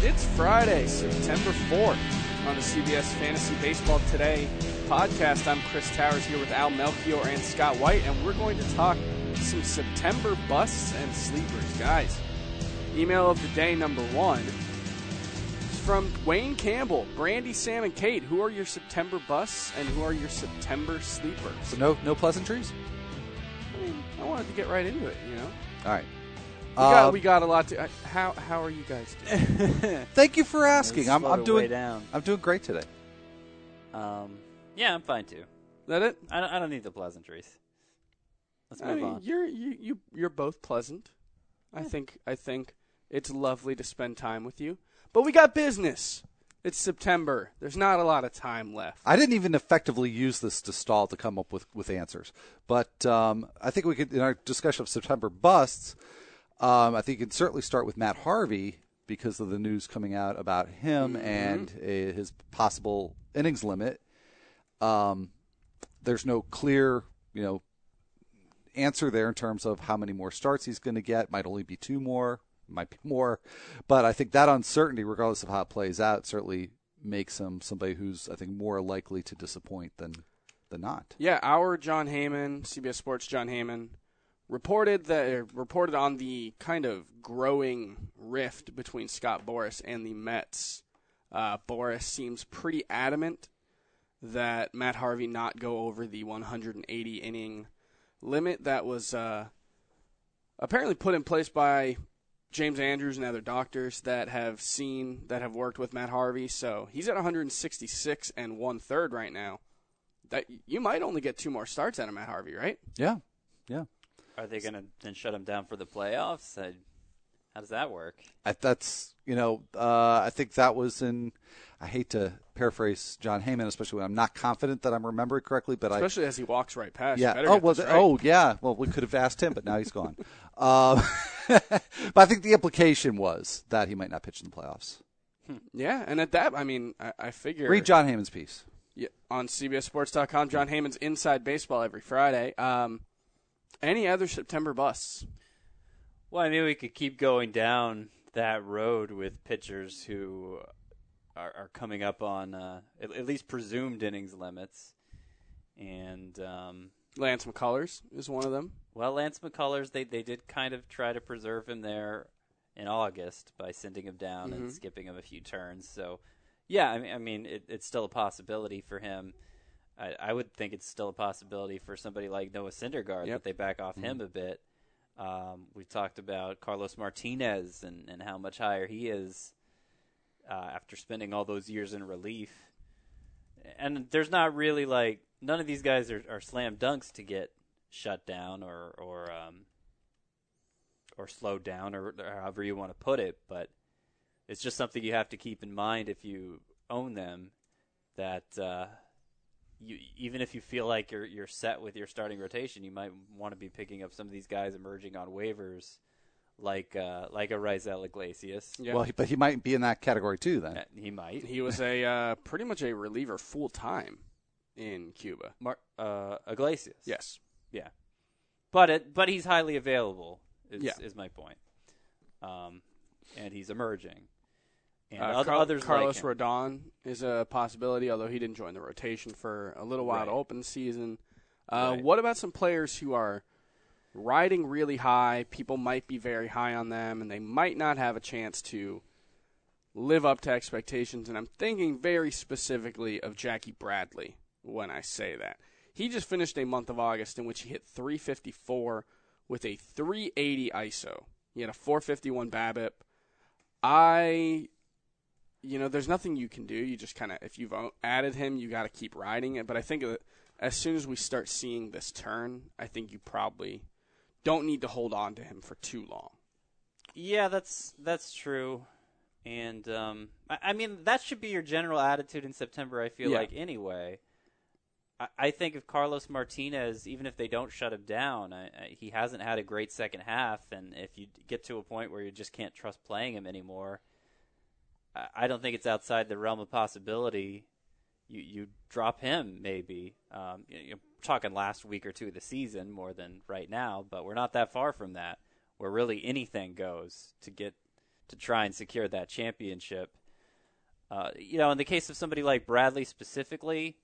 It's Friday, September 4th on the CBS Fantasy Baseball Today podcast. I'm Chris Towers here with Al Melchior and Scott White, and we're going to talk some September busts and sleepers. Guys, email of the day number 1 is from Wayne Campbell, Brandy, Sam, and Kate. Who are your September busts and who are your September sleepers? So no pleasantries? I mean, I wanted to get right into it, you know? All right. We got a lot to. How are you guys doing? Thank you for asking. I'm doing. Down. I'm doing great today. Yeah, I'm fine too. Is that it? I don't need the pleasantries. Let's move on. You're both pleasant. I think it's lovely to spend time with you. But we got business. It's September. There's not a lot of time left. I didn't even effectively use this to stall to come up with answers. But I think we could, in our discussion of September busts, I think you could certainly start with Matt Harvey because of the news coming out about him and his possible innings limit. There's no clear, answer there in terms of how many more starts he's going to get. Might only be 2 more, might be more. But I think that uncertainty, regardless of how it plays out, certainly makes him somebody who's, I think, more likely to disappoint than not. Yeah, our John Heyman, CBS Sports John Heyman, reported on the kind of growing rift between Scott Boras and the Mets. Boras seems pretty adamant that Matt Harvey not go over the 180-inning limit that was apparently put in place by James Andrews and other doctors that have worked with Matt Harvey. So he's at 166 and 1/3 right now. That you might only get 2 more starts out of Matt Harvey, right? Yeah. Are they going to then shut him down for the playoffs? How does that work? I think that was in. I hate to paraphrase John Heyman, especially when I'm not confident that I'm remembering correctly, but especially as he walks right past. Yeah. You right. Yeah. Well, we could have asked him, but now he's gone. But I think the implication was that he might not pitch in the playoffs. Yeah, and at that, I figure. Read John Heyman's piece. Yeah, on CBSSports.com. John Heyman's Inside Baseball every Friday. Any other September busts? Well, we could keep going down that road with pitchers who are coming up on at least presumed innings limits. And Lance McCullers is one of them. Well, Lance McCullers, they did kind of try to preserve him there in August by sending him down and skipping him a few turns. So, yeah, it's still a possibility for him. I would think it's still a possibility for somebody like Noah Syndergaard that they back off him a bit. We talked about Carlos Martinez and how much higher he is after spending all those years in relief. And there's not really none of these guys are slam dunks to get shut down or slowed down or however you want to put it. But it's just something you have to keep in mind if you own them that even if you feel like you're set with your starting rotation, you might want to be picking up some of these guys emerging on waivers, like a Raisel Iglesias. Yeah. Well, but he might be in that category too. Then he might. He was pretty much a reliever full time in Cuba. Iglesias. Yes. Yeah. But he's highly available. Is my point. And he's emerging. And others Carlos like Rodon is a possibility, although he didn't join the rotation for a little while to open the season. What about some players who are riding really high? People might be very high on them, and they might not have a chance to live up to expectations. And I'm thinking very specifically of Jackie Bradley when I say that. He just finished a month of August in which he hit .354 with a .380 ISO. He had a .451 BABIP. There's nothing you can do. You just kind of, if you've added him, you got to keep riding it. But I think as soon as we start seeing this turn, I think you probably don't need to hold on to him for too long. Yeah, that's true. And, that should be your general attitude in September, I feel like, anyway. I think if Carlos Martinez, even if they don't shut him down, he hasn't had a great second half. And if you get to a point where you just can't trust playing him anymore, I don't think it's outside the realm of possibility. You drop him maybe. You're talking last week or two of the season more than right now, but we're not that far from that, where really anything goes to try and secure that championship. In the case of somebody like Bradley specifically,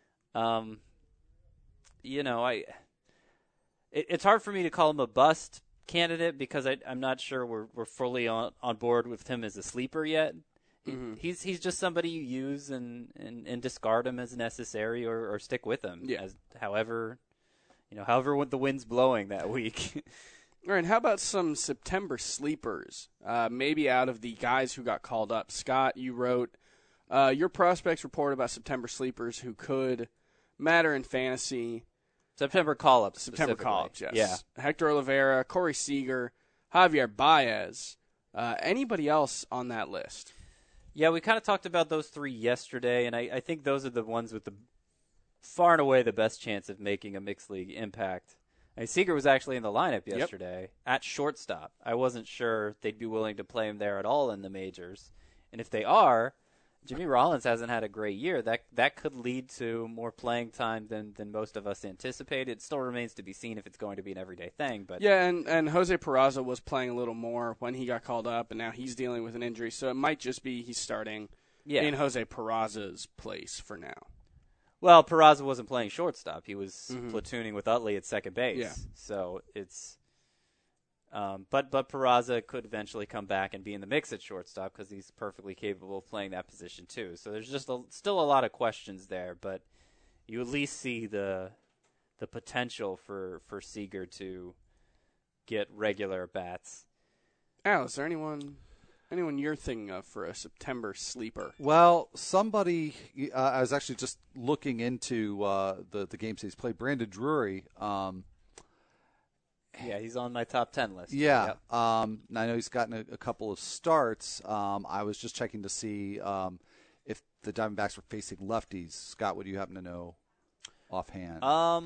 it's hard for me to call him a bust candidate because I'm not sure we're fully on board with him as a sleeper yet. Mm-hmm. He's just somebody you use and discard him as necessary or stick with him as however the wind's blowing that week. All right, how about some September sleepers? Maybe out of the guys who got called up. Scott, you wrote your prospects report about September sleepers who could matter in fantasy. September call-ups. September call-ups, yes. Yeah. Hector Olivera, Corey Seager, Javier Baez. Anybody else on that list? Yeah, we kind of talked about those three yesterday, and I think those are the ones with the far and away the best chance of making a mixed league impact. Seager was actually in the lineup yesterday at shortstop. I wasn't sure they'd be willing to play him there at all in the majors. And if they are, Jimmy Rollins hasn't had a great year. That could lead to more playing time than most of us anticipated. It still remains to be seen if it's going to be an everyday thing. But yeah, and Jose Peraza was playing a little more when he got called up, and now he's dealing with an injury. So it might just be he's starting in Jose Peraza's place for now. Well, Peraza wasn't playing shortstop. He was platooning with Utley at second base. Yeah. So it's but Peraza could eventually come back and be in the mix at shortstop because he's perfectly capable of playing that position too. So there's just still a lot of questions there, but you at least see the potential for Seager to get regular bats. Al, is there anyone you're thinking of for a September sleeper? Well, somebody I was actually just looking into the games he's played. Brandon Drury. Yeah, he's on my top 10 list. Yeah. Yep. I know he's gotten a couple of starts. I was just checking to see if the Diamondbacks were facing lefties. Scott, what do you happen to know offhand?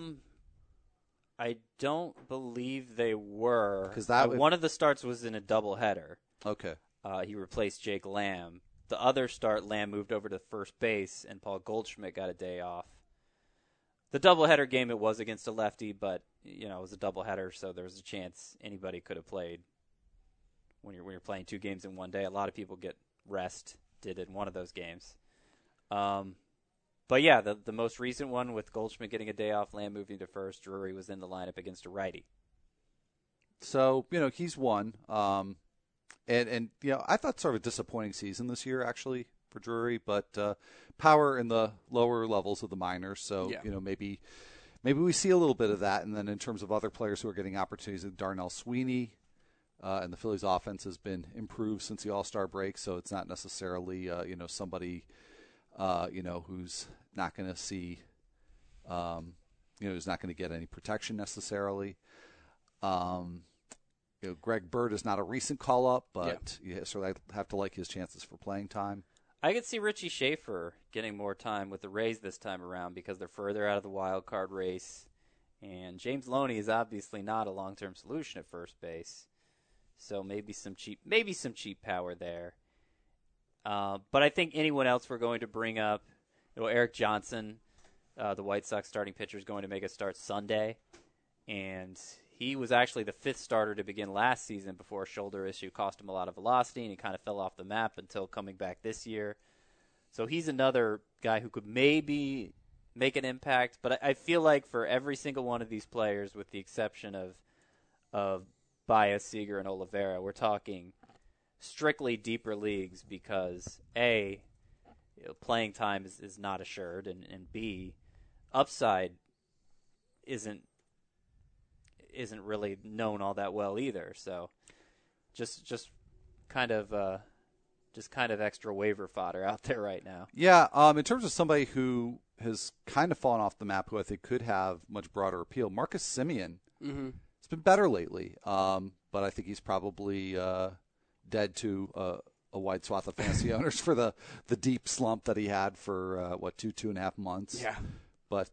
I don't believe they were. 'Cause one of the starts was in a doubleheader. Okay. He replaced Jake Lamb. The other start, Lamb moved over to first base, and Paul Goldschmidt got a day off. The doubleheader game, it was against a lefty, but it was a doubleheader, so there was a chance anybody could have played. When you're playing two games in one day, a lot of people get rest. Did in one of those games. But yeah, the most recent one with Goldschmidt getting a day off, Lamb moving to first, Drury was in the lineup against a righty. So he's one. And I thought sort of a disappointing season this year, actually, for Drury, but power in the lower levels of the minors. So, maybe we see a little bit of that. And then in terms of other players who are getting opportunities, Darnell Sweeney and the Phillies' offense has been improved since the All-Star break. So it's not necessarily, somebody, who's not going to see, who's not going to get any protection necessarily. Greg Bird is not a recent call-up, but so I have to like his chances for playing time. I could see Richie Schaefer getting more time with the Rays this time around because they're further out of the wild card race, and James Loney is obviously not a long-term solution at first base, so maybe some cheap power there. But I think anyone else we're going to bring up, Eric Johnson, the White Sox starting pitcher, is going to make a start Sunday, and he was actually the fifth starter to begin last season before a shoulder issue cost him a lot of velocity, and he kind of fell off the map until coming back this year. So he's another guy who could maybe make an impact, but I feel like for every single one of these players, with the exception of Baez, Seager, and Olivera, we're talking strictly deeper leagues because, A, playing time is not assured, and B, upside isn't really known all that well either. So just kind of extra waiver fodder out there right now. Yeah, in terms of somebody who has kind of fallen off the map, who I think could have much broader appeal, Marcus Semien. Mm-hmm. It's been better lately, but I think he's probably dead to a wide swath of fantasy owners for the deep slump that he had for 2.5 months. Yeah, but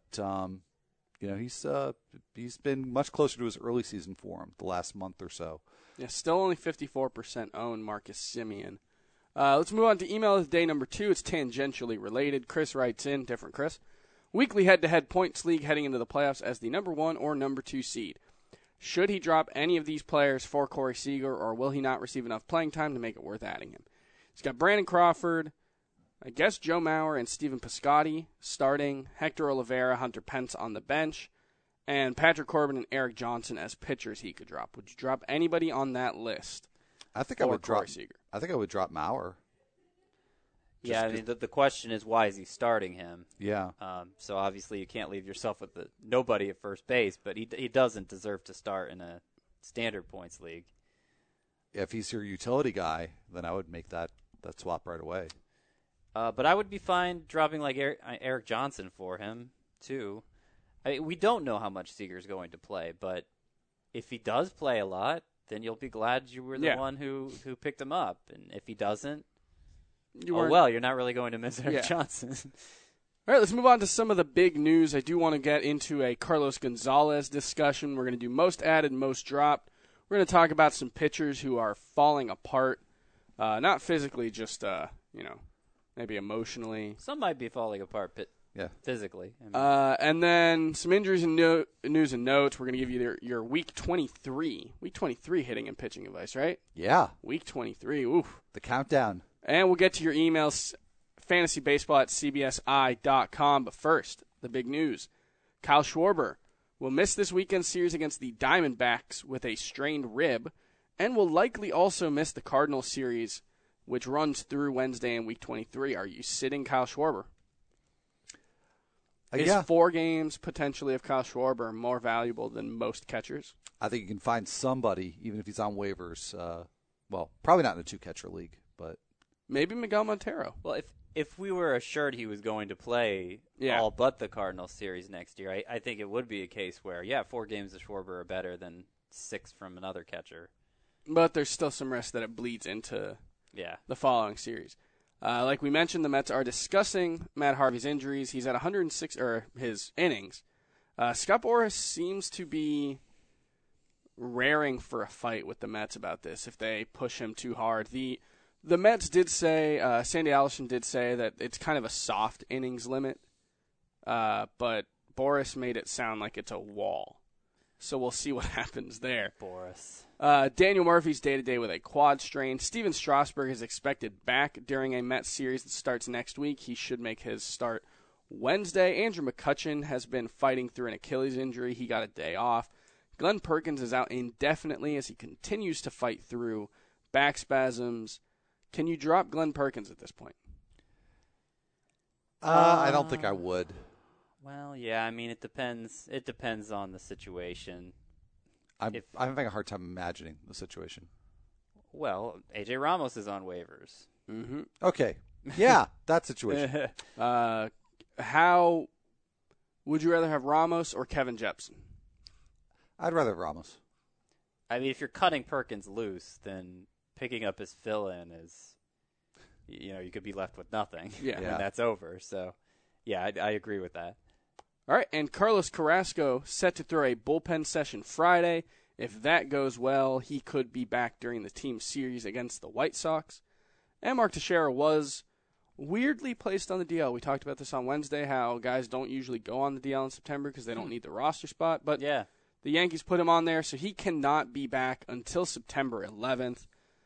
he's been much closer to his early season form the last month or so. Yeah, still only 54% own Marcus Semien. Let's move on to email of the day number 2. It's tangentially related. Chris writes in, different Chris. Weekly head-to-head points league heading into the playoffs as the number 1 or number 2 seed. Should he drop any of these players for Corey Seager, or will he not receive enough playing time to make it worth adding him? He's got Brandon Crawford, I guess Joe Mauer and Stephen Piscotty starting, Hector Oliveira, Hunter Pence on the bench, and Patrick Corbin and Eric Johnson as pitchers he could drop. Would you drop anybody on that list? I think I would Corey drop Seager? I think I would drop Mauer. Yeah, I mean, the question is, why is he starting him? Yeah. So obviously you can't leave yourself with nobody at first base, but he doesn't deserve to start in a standard points league. If he's your utility guy, then I would make that swap right away. But I would be fine dropping like Eric Johnson for him too. I mean, we don't know how much Seager's going to play, but if he does play a lot, then you'll be glad you were the one who picked him up. And if he doesn't, you're not really going to miss Eric Johnson. All right, let's move on to some of the big news. I do want to get into a Carlos Gonzalez discussion. We're going to do most added, most dropped. We're going to talk about some pitchers who are falling apart, not physically, just maybe emotionally. Some might be falling apart, but physically. I mean. And then some injuries and news and notes. We're going to give you your Week 23 hitting and pitching advice, right? Yeah. Week 23. Oof. The countdown. And we'll get to your emails, fantasybaseball@cbsi.com. But first, the big news. Kyle Schwarber will miss this weekend's series against the Diamondbacks with a strained rib, and will likely also miss the Cardinals series, which runs through Wednesday in Week 23. Are you sitting Kyle Schwarber? Is 4 games potentially of Kyle Schwarber more valuable than most catchers? I think you can find somebody, even if he's on waivers. Probably not in a 2-catcher league, but maybe Miguel Montero. Well, if we were assured he was going to play all but the Cardinals series next year, I think it would be a case where 4 games of Schwarber are better than 6 from another catcher. But there's still some risk that it bleeds into the following series. Like we mentioned, the Mets are discussing Matt Harvey's injuries. He's at 106 his innings. Scott Boras seems to be raring for a fight with the Mets about this if they push him too hard. The Mets did say, Sandy Alderson did say that it's kind of a soft innings limit, but Boras made it sound like it's a wall. So we'll see what happens there. Boras. Daniel Murphy's day-to-day with a quad strain. Steven Strasburg is expected back during a Mets series that starts next week. He should make his start Wednesday. Andrew McCutchen has been fighting through an Achilles injury. He got a day off. Glenn Perkins is out indefinitely as he continues to fight through back spasms. Can you drop Glenn Perkins at this point? I don't think I would. Well, yeah, I mean, it depends. It depends on the situation. I'm having a hard time imagining the situation. Well, AJ Ramos is on waivers. Mm-hmm. Okay. Yeah, that situation. How would you rather have Ramos or Kevin Jepsen? I'd rather have Ramos. I mean, if you're cutting Perkins loose, then picking up his fill-in is, you could be left with nothing. Yeah. And that's over. So, yeah, I agree with that. All right, and Carlos Carrasco set to throw a bullpen session Friday. If that goes well, he could be back during the team series against the White Sox. And Mark Teixeira was weirdly placed on the DL. We talked about this on Wednesday, how guys don't usually go on the DL in September because they don't need the roster spot. But the Yankees put him on there, so he cannot be back until September 11th.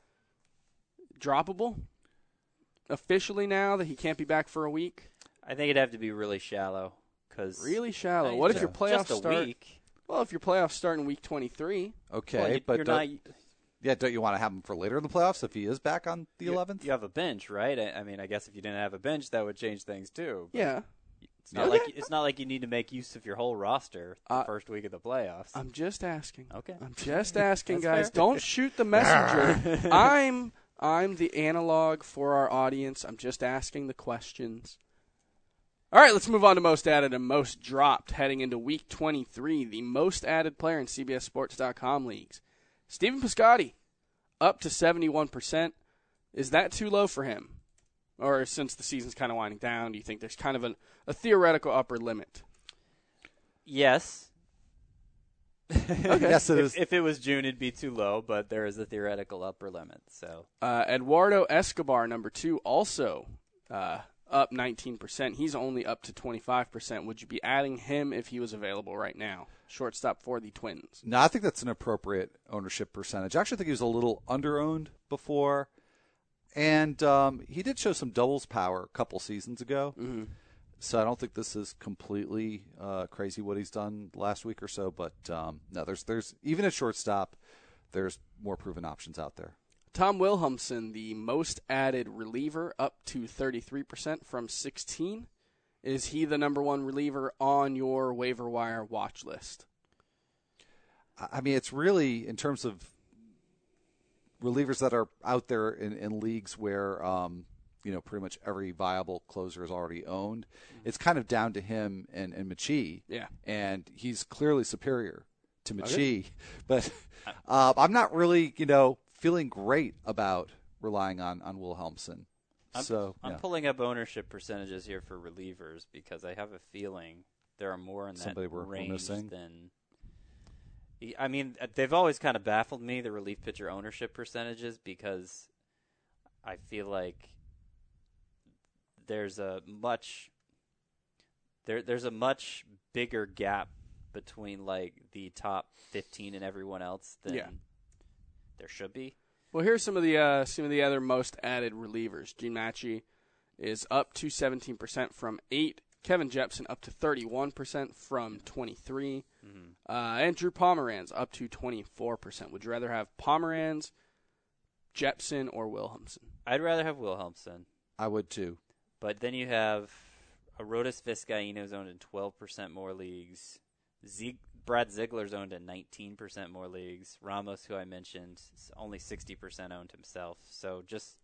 Droppable? Officially now that he can't be back for a week? I think it'd have to be really shallow. Really shallow. What if your playoffs start? Week? Well, if your playoffs start in Week 23. Okay, well, don't you want to have him for later in the playoffs if he is back on the 11th? You have a bench, right? I mean, I guess if you didn't have a bench, that would change things too. Yeah. It's not like you need to make use of your whole roster the first week of the playoffs. I'm just asking. Okay. I'm just asking, guys. Fair. Don't shoot the messenger. I'm the analog for our audience. I'm just asking the questions. All right, let's move on to most added and most dropped heading into Week 23, the most added player in CBSSports.com leagues. Stephen Piscotty, up to 71%. Is that too low for him? Or since the season's kind of winding down, do you think there's kind of a theoretical upper limit? Yes. Okay. Yes, it is. If it was June, it'd be too low, but there is a theoretical upper limit. So Eduardo Escobar, number 2, also up 19%. He's only up to 25%. Would you be adding him if he was available right now? Shortstop for the Twins. No, I think that's an appropriate ownership percentage. I actually think he was a little under-owned before. And he did show some doubles power a couple seasons ago. Mm-hmm. So I don't think this is completely crazy what he's done last week or so. But no, there's even at shortstop, there's more proven options out there. Tom Wilhelmsen, the most added reliever, up to 33% from 16. Is he the number one reliever on your waiver wire watch list? I mean, it's really, in terms of relievers that are out there in leagues where, pretty much every viable closer is already owned, it's kind of down to him and Mechie. Yeah. And he's clearly superior to Mechie. Okay. But I'm not really, feeling great about relying on Wilhelmsen. I'm pulling up ownership percentages here for relievers because I have a feeling there are more in that range than. I mean, they've always kind of baffled me, the relief pitcher ownership percentages, because I feel like there's a much bigger gap between like the top 15 and everyone else than there should be. Well, here's some of the other most added relievers. Gene Matchie is up to 17% from 8. Kevin Jepsen up to 31% from 23. Mm-hmm. And Drew Pomeranz up to 24%. Would you rather have Pomeranz, Jepsen, or Wilhelmsen? I'd rather have Wilhelmsen. I would too. But then you have Arodys Vizcaíno's owned in 12% more leagues. Brad Ziegler's owned in 19% more leagues. Ramos, who I mentioned, is only 60% owned himself. So just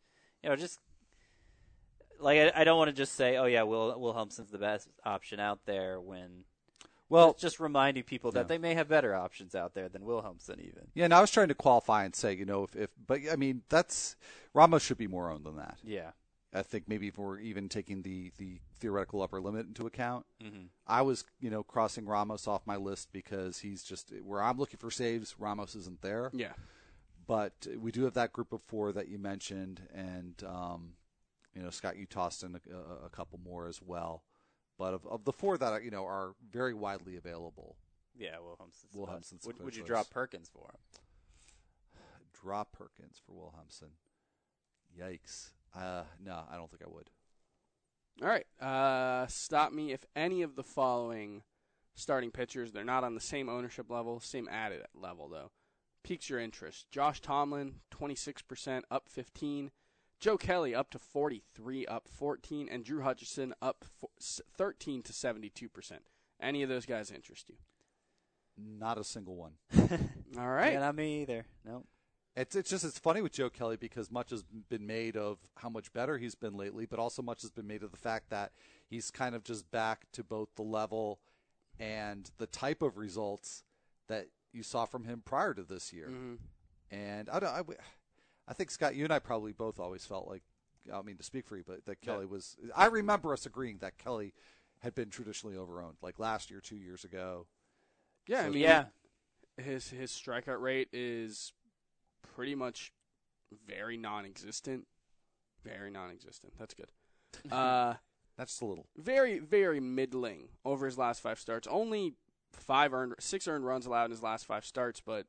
like I don't want to just say, oh yeah, Wilhelmsen's the best option out there when. Well, just reminding people that they may have better options out there than Wilhelmsen even. Yeah, and I was trying to qualify and say, but I mean, Ramos should be more owned than that. Yeah. I think maybe if we're even taking the theoretical upper limit into account, mm-hmm. I was, crossing Ramos off my list because he's just where I'm looking for saves, Ramos isn't there. Yeah. But we do have that group of 4 that you mentioned, and, Scott, you tossed in a couple more as well. But of the 4 that are very widely available. Yeah, Wilhelmsen's would you drop Perkins for him? Drop Perkins for Wilhelmsen. Yikes. No, I don't think I would. All right. Stop me if any of the following starting pitchers, they're not on the same ownership level, same added level, though, piques your interest. Josh Tomlin, 26%, up 15. Joe Kelly, up to 43, up 14. And Drew Hutchison, up 13 to 72%. Any of those guys interest you? Not a single one. All right. Yeah, not me either. Nope. It's funny with Joe Kelly because much has been made of how much better he's been lately, but also much has been made of the fact that he's kind of just back to both the level and the type of results that you saw from him prior to this year. Mm-hmm. And I think, Scott, you and I probably both always felt like, I don't mean to speak for you, but that Kelly was – I remember us agreeing that Kelly had been traditionally overowned, like last year, 2 years ago. Yeah, so, I mean, yeah. His strikeout rate is pretty much very non-existent. Very non-existent. That's good. That's a little. Very, very middling over his last 5 starts. Only 6 earned runs allowed in his last 5 starts, but,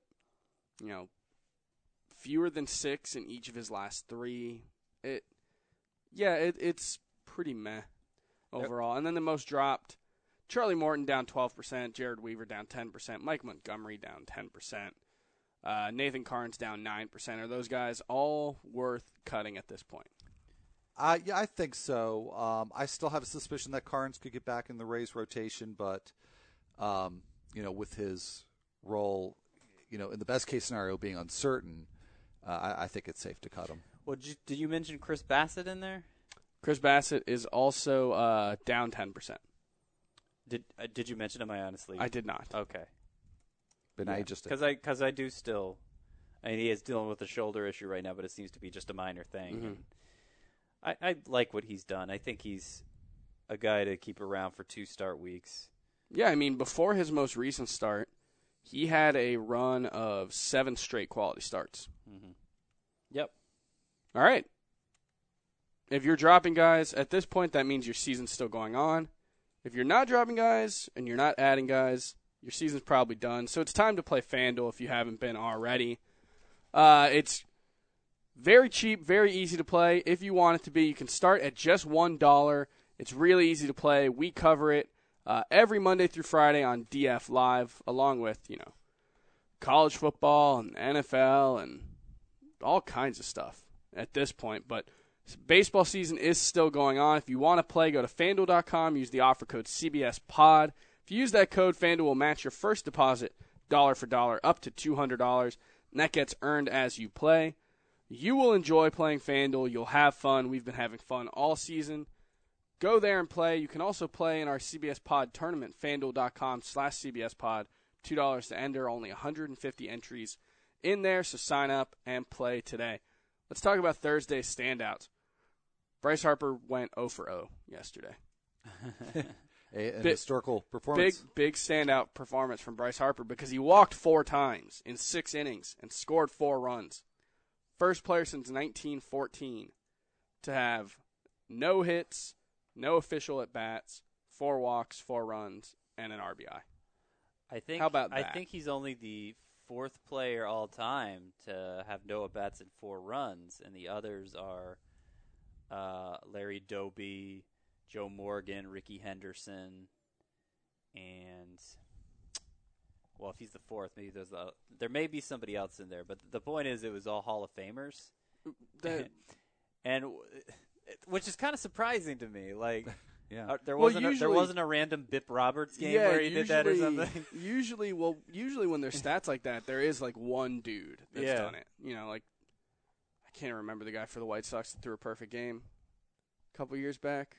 fewer than 6 in each of his last 3. It's pretty meh overall. Yep. And then the most dropped, Charlie Morton down 12%, Jared Weaver down 10%, Mike Montgomery down 10%, Nathan Karns down 9%. Are those guys all worth cutting at this point? Yeah, I think so. I still have a suspicion that Karns could get back in the Rays rotation, but with his role, in the best case scenario being uncertain, I think it's safe to cut him. Well, did you mention Chris Bassett in there? Chris Bassett is also down 10%. Did you mention him? I honestly did not. Okay. But now you just because I do still. I mean, he is dealing with a shoulder issue right now, but it seems to be just a minor thing. Mm-hmm. I like what he's done. I think he's a guy to keep around for 2 start weeks. Yeah, I mean, before his most recent start, he had a run of 7 straight quality starts. Mm-hmm. Yep. All right. If you're dropping guys, at this point, that means your season's still going on. If you're not dropping guys and you're not adding guys, your season's probably done. So it's time to play FanDuel if you haven't been already. It's very cheap, very easy to play. If you want it to be, you can start at just $1. It's really easy to play. We cover it every Monday through Friday on DF Live, along with, college football and NFL and all kinds of stuff at this point. But baseball season is still going on. If you want to play, go to FanDuel.com, use the offer code CBSPod. If you use that code, FanDuel will match your first deposit dollar for dollar up to $200, and that gets earned as you play. You will enjoy playing FanDuel. You'll have fun. We've been having fun all season. Go there and play. You can also play in our CBS Pod tournament, FanDuel.com/CBSPod. $2 to enter, only 150 entries in there, so sign up and play today. Let's talk about Thursday's standouts. Bryce Harper went 0 for 0 yesterday. An historical performance. Big standout performance from Bryce Harper because he walked 4 times in 6 innings and scored 4 runs. First player since 1914 to have no hits, no official at-bats, 4 walks, 4 runs, and an RBI. How about that? I think he's only the 4th player all time to have no at-bats and 4 runs, and the others are Larry Doby, Joe Morgan, Ricky Henderson, and, well, if he's the 4th, maybe there may be somebody else in there, but the point is it was all Hall of Famers, and which is kind of surprising to me, like. Yeah. There wasn't a random Bip Roberts game where he did that or something. Usually when there's stats like that, there is like one dude that's done it. Like I can't remember the guy for the White Sox that threw a perfect game a couple years back.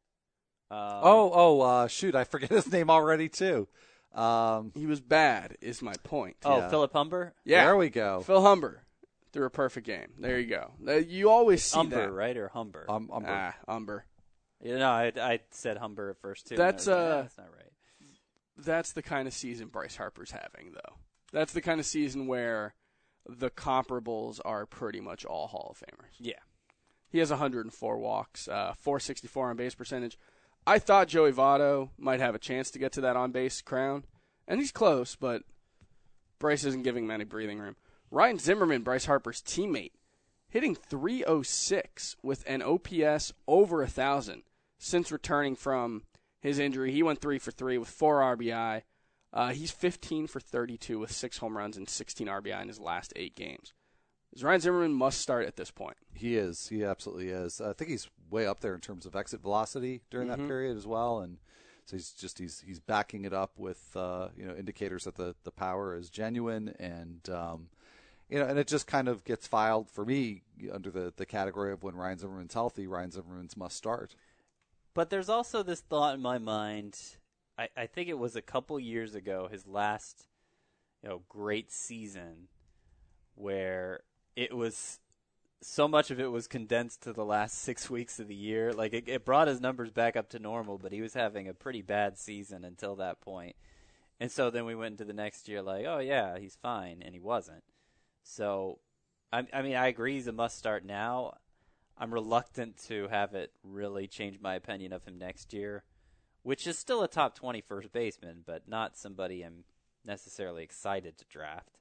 Shoot, I forget his name already too. He was bad, is my point. Philip Humber? Yeah. There we go. Phil Humber threw a perfect game. There you go. You always see Humber, that. right? Or Humber? Humber. Humber. I said Humber at first, too. That's not right. That's the kind of season Bryce Harper's having, though. That's the kind of season where the comparables are pretty much all Hall of Famers. Yeah. He has 104 walks, 464 on-base percentage. I thought Joey Votto might have a chance to get to that on-base crown, and he's close, but Bryce isn't giving him any breathing room. Ryan Zimmerman, Bryce Harper's teammate, hitting .306 with an OPS over 1,000. Since returning from his injury, he went 3 for 3 with 4 RBI. He's 15 for 32 with 6 home runs and 16 RBI in his last 8 games. Ryan Zimmerman must start at this point. He is. He absolutely is. I think he's way up there in terms of exit velocity during that period as well. And so he's backing it up with indicators that the power is genuine and and it just kind of gets filed for me under the category of when Ryan Zimmerman's healthy, Ryan Zimmerman's must start. But there's also this thought in my mind. I think it was a couple years ago, his last, great season, where it was so much of it was condensed to the last 6 weeks of the year. Like it brought his numbers back up to normal, but he was having a pretty bad season until that point. And so then we went into the next year like, oh yeah, he's fine, and he wasn't. So, I agree he's a must start now. I'm reluctant to have it really change my opinion of him next year, which is still a top 20 first baseman, but not somebody I'm necessarily excited to draft.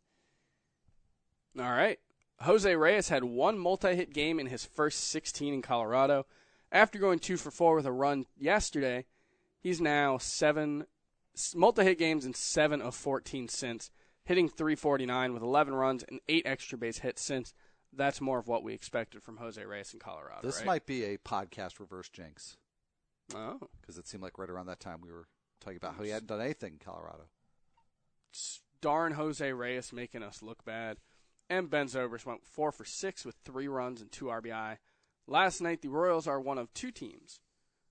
All right. Jose Reyes had 1 multi-hit game in his first 16 in Colorado. After going 2 for 4 with a run yesterday, he's now 7 multi-hit games in 7 of 14 since, hitting .349 with 11 runs and 8 extra base hits since. That's more of what we expected from Jose Reyes in Colorado. This might be a podcast reverse jinx. Oh. Because it seemed like right around that time we were talking about how he hadn't done anything in Colorado. Darn Jose Reyes making us look bad. And Ben Zobrist went 4 for 6 with 3 runs and 2 RBI. Last night, the Royals are one of 2 teams.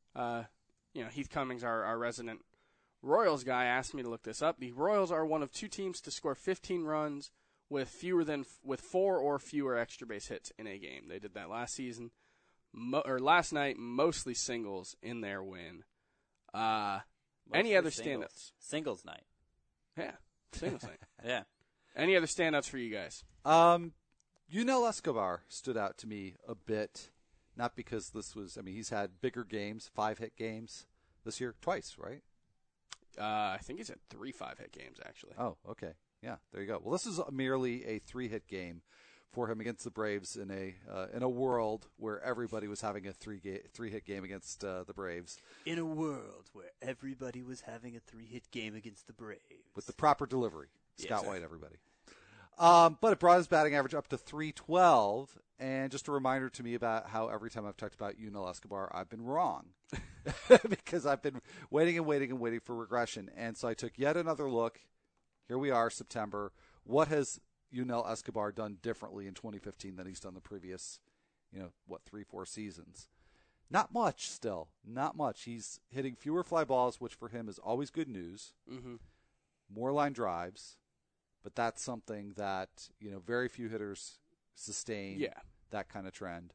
Heath Cummings, our resident Royals guy, asked me to look this up. The Royals are one of 2 teams to score 15 runs with 4 or fewer extra base hits in a game. They did that last season, last night, mostly singles in their win. Any other standouts? Singles night. Yeah, singles night. Yeah. Any other standouts for you guys? Yunel Escobar stood out to me a bit. not because this was. I mean, he's had bigger games, 5-hit games this year twice, right? I think he's had 3 5-hit games actually. Oh, okay, yeah, there you go. Well, this is merely a 3-hit game for him against the Braves in a world where everybody was having a 3-hit game against the Braves. In a world where everybody was having a 3-hit game against the Braves. With the proper delivery. Scott Yes. White, everybody. But it brought his batting average up to 312. And just a reminder to me about how every time I've talked about Yunel Escobar, I've been wrong. Because I've been waiting for regression. And so I took yet another look. Here we are, September. What has Yunel Escobar done differently in 2015 than he's done the previous, 3-4 seasons? Not much still. Not much. He's hitting fewer fly balls, which for him is always good news. Mm-hmm. More line drives. But that's something that, very few hitters sustain that kind of trend.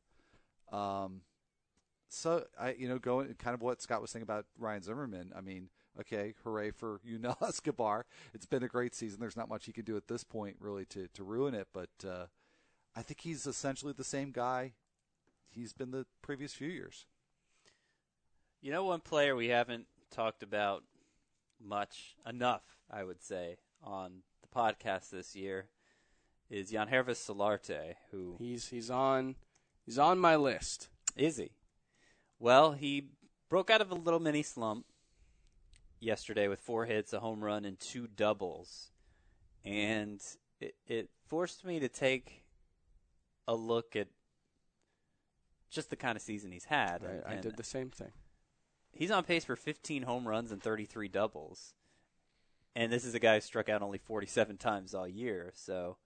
So, going kind of what Scott was saying about Ryan Zimmerman, I mean, okay, hooray for Yunel Escobar. It's been a great season. There's not much he can do at this point, really, to ruin it. But I think he's essentially the same guy he's been the previous few years. One player we haven't talked about enough, I would say, on the podcast this year is Yangervis Solarte, who He's on my list. is he? Well, he broke out of a little mini slump yesterday with 4 hits, a home run, and 2 doubles. And it forced me to take a look at just the kind of season he's had. I did the same thing. He's on pace for 15 home runs and 33 doubles. And this is a guy who struck out only 47 times all year. So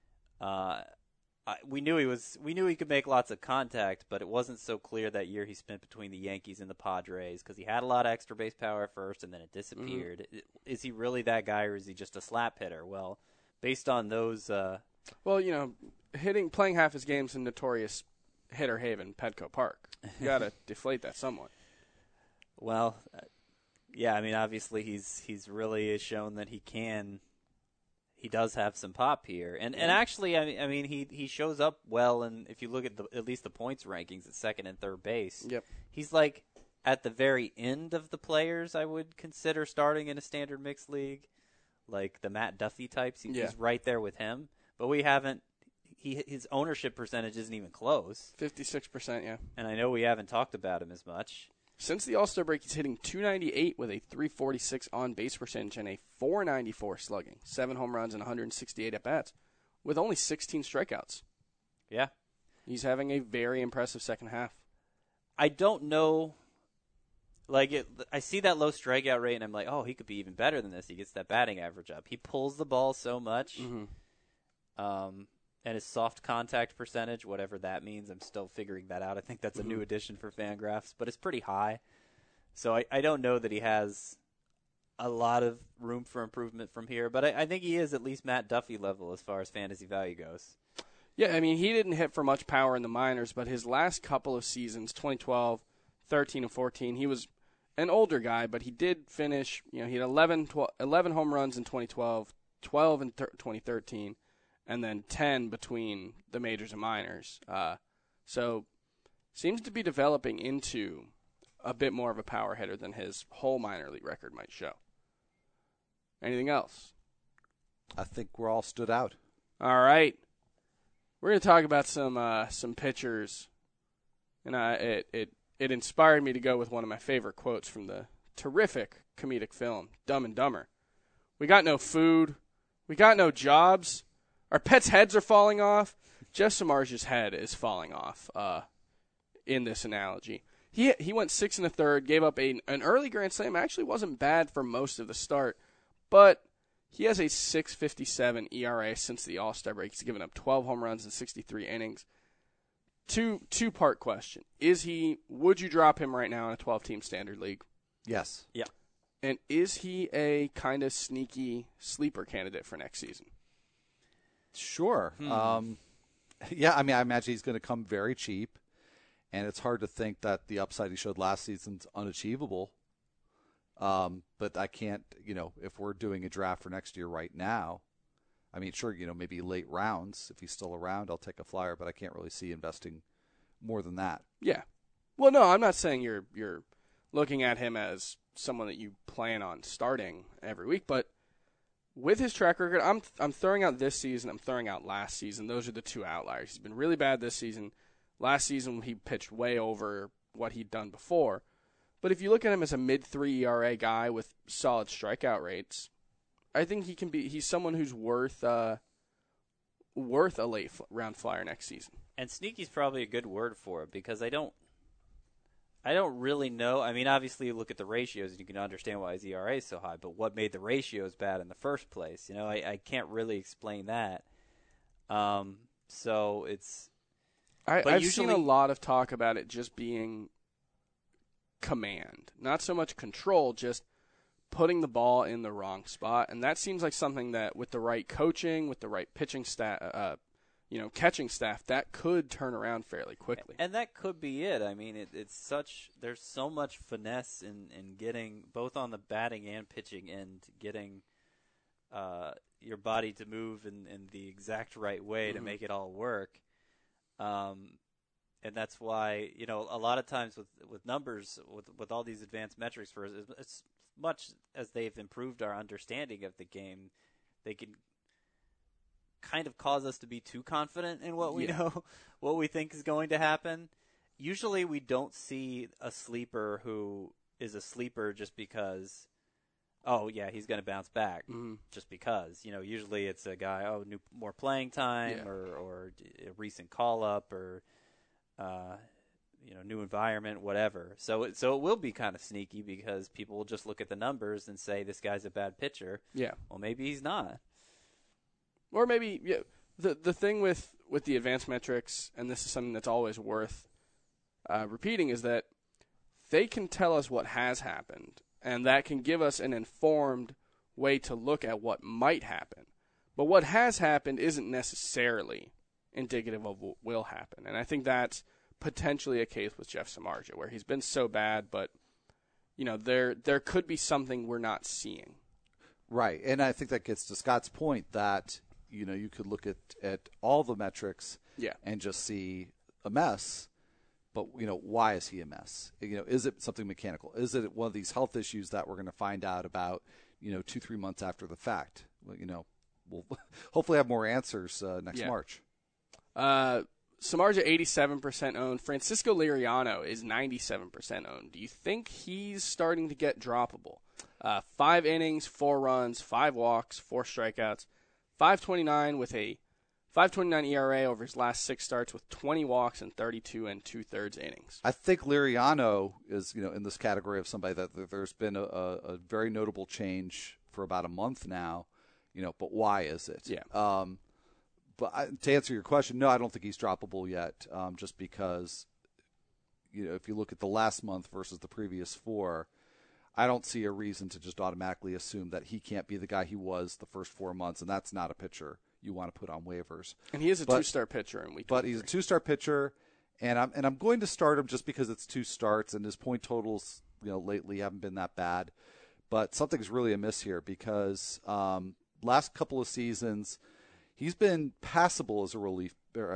we knew he could make lots of contact, but it wasn't so clear that year he spent between the Yankees and the Padres because he had a lot of extra base power at first and then it disappeared. Mm-hmm. Is he really that guy, or is he just a slap hitter? Well, based on those, playing half his games in notorious hitter haven, Petco Park, you got to deflate that somewhat. Well, yeah, I mean, obviously he's really shown that he does have some pop here, and actually, I mean, he shows up well, and if you look at least the points rankings at second and third base, yep, he's like at the very end of the players I would consider starting in a standard mixed league, like the Matt Duffy types. He's right there with him, but we haven't. His ownership percentage isn't even close, 56%, yeah, and I know we haven't talked about him as much. Since the All-Star break, he's hitting .298 with a .346 on-base percentage and a .494 slugging, 7 home runs and 168 at-bats, with only 16 strikeouts. Yeah. He's having a very impressive second half. I don't know. I see that low strikeout rate, and I'm like, oh, he could be even better than this. He gets that batting average up. He pulls the ball so much. Mm-hmm. And his soft contact percentage, whatever that means, I'm still figuring that out. I think that's a new addition for Fangraphs, but it's pretty high. So I don't know that he has a lot of room for improvement from here, but I think he is at least Matt Duffy level as far as fantasy value goes. Yeah, I mean, he didn't hit for much power in the minors, but his last couple of seasons, 2012, 13, and 14, he was an older guy, but he did finish, he had 11 home runs in 2012, 12 in 2013, and then 10 between the majors and minors. So seems to be developing into a bit more of a power hitter than his whole minor league record might show. Anything else? I think we're all stood out. All right. We're going to talk about some pitchers. And it inspired me to go with one of my favorite quotes from the terrific comedic film, Dumb and Dumber. We got no food. We got no jobs. Our pets' heads are falling off. Jeff Samardzij's head is falling off in this analogy. He went 6 1/3, gave up an early grand slam. Actually wasn't bad for most of the start, but he has a 6.57 ERA since the All-Star break. He's given up 12 home runs in 63 innings. Two-part question. Would you drop him right now in a 12-team standard league? Yes. Yeah. And is he a kind of sneaky sleeper candidate for next season? Sure. Yeah, I mean, I imagine he's going to come very cheap, and it's hard to think that the upside he showed last season's unachievable. But I can't, if we're doing a draft for next year right now, I mean, sure, maybe late rounds, if he's still around, I'll take a flyer, but I can't really see investing more than that. Yeah. Well, no, I'm not saying you're looking at him as someone that you plan on starting every week, but with his track record, I'm throwing out this season, I'm throwing out last season. Those are the two outliers. He's been really bad this season. Last season, he pitched way over what he'd done before. But if you look at him as a mid-3 ERA guy with solid strikeout rates, I think he's someone who's worth a late round flyer next season. And sneaky's probably a good word for it, because I don't really know. I mean, obviously you look at the ratios and you can understand why his ERA is so high, but what made the ratios bad in the first place? I can't really explain that. So it's... I've seen a lot of talk about it just being command. Not so much control, just putting the ball in the wrong spot. And that seems like something that with the right coaching, with the right pitching staff, catching staff, that could turn around fairly quickly. And that could be it. I mean, there's so much finesse in getting, both on the batting and pitching end, getting your body to move in the exact right way to make it all work. And that's why, a lot of times with numbers, with all these advanced metrics, for as much as they've improved our understanding of the game, they can kind of cause us to be too confident in what we know, what we think is going to happen. Usually we don't see a sleeper who is a sleeper just because, oh yeah, he's going to bounce back just because. Usually it's a guy, more playing time or a recent call up or new environment, whatever. So it will be kind of sneaky because people will just look at the numbers and say this guy's a bad pitcher. Yeah. Well, maybe he's not. Or maybe the thing with the advanced metrics, and this is something that's always worth repeating, is that they can tell us what has happened, and that can give us an informed way to look at what might happen. But what has happened isn't necessarily indicative of what will happen. And I think that's potentially a case with Jeff Samardzija, where he's been so bad, but there could be something we're not seeing. Right, and I think that gets to Scott's point that you could look at all the metrics and just see a mess, but why is he a mess? Is it something mechanical? Is it one of these health issues that we're going to find out about 2-3 months after the fact? We'll hopefully have more answers next March. Samardzija 87% owned. Francisco Liriano is 97% owned. Do you think he's starting to get droppable? 5 innings, 4 runs, 5 walks, 4 strikeouts, 5.29 with a 5.29 ERA over his last 6 starts with 20 walks and 32 2/3 innings. I think Liriano is in this category of somebody that there's been a very notable change for about a month now. But why is it? Yeah. But to answer your question, no, I don't think he's droppable yet. Just because, if you look at the last month versus the previous 4, I don't see a reason to just automatically assume that he can't be the guy he was the first 4 months, and that's not a pitcher you want to put on waivers. And he is a 2-star pitcher in week. But he's a 2-star pitcher, and I'm going to start him just because it's 2 starts and his point totals lately haven't been that bad. But something's really amiss here because last couple of seasons he's been passable as a relief.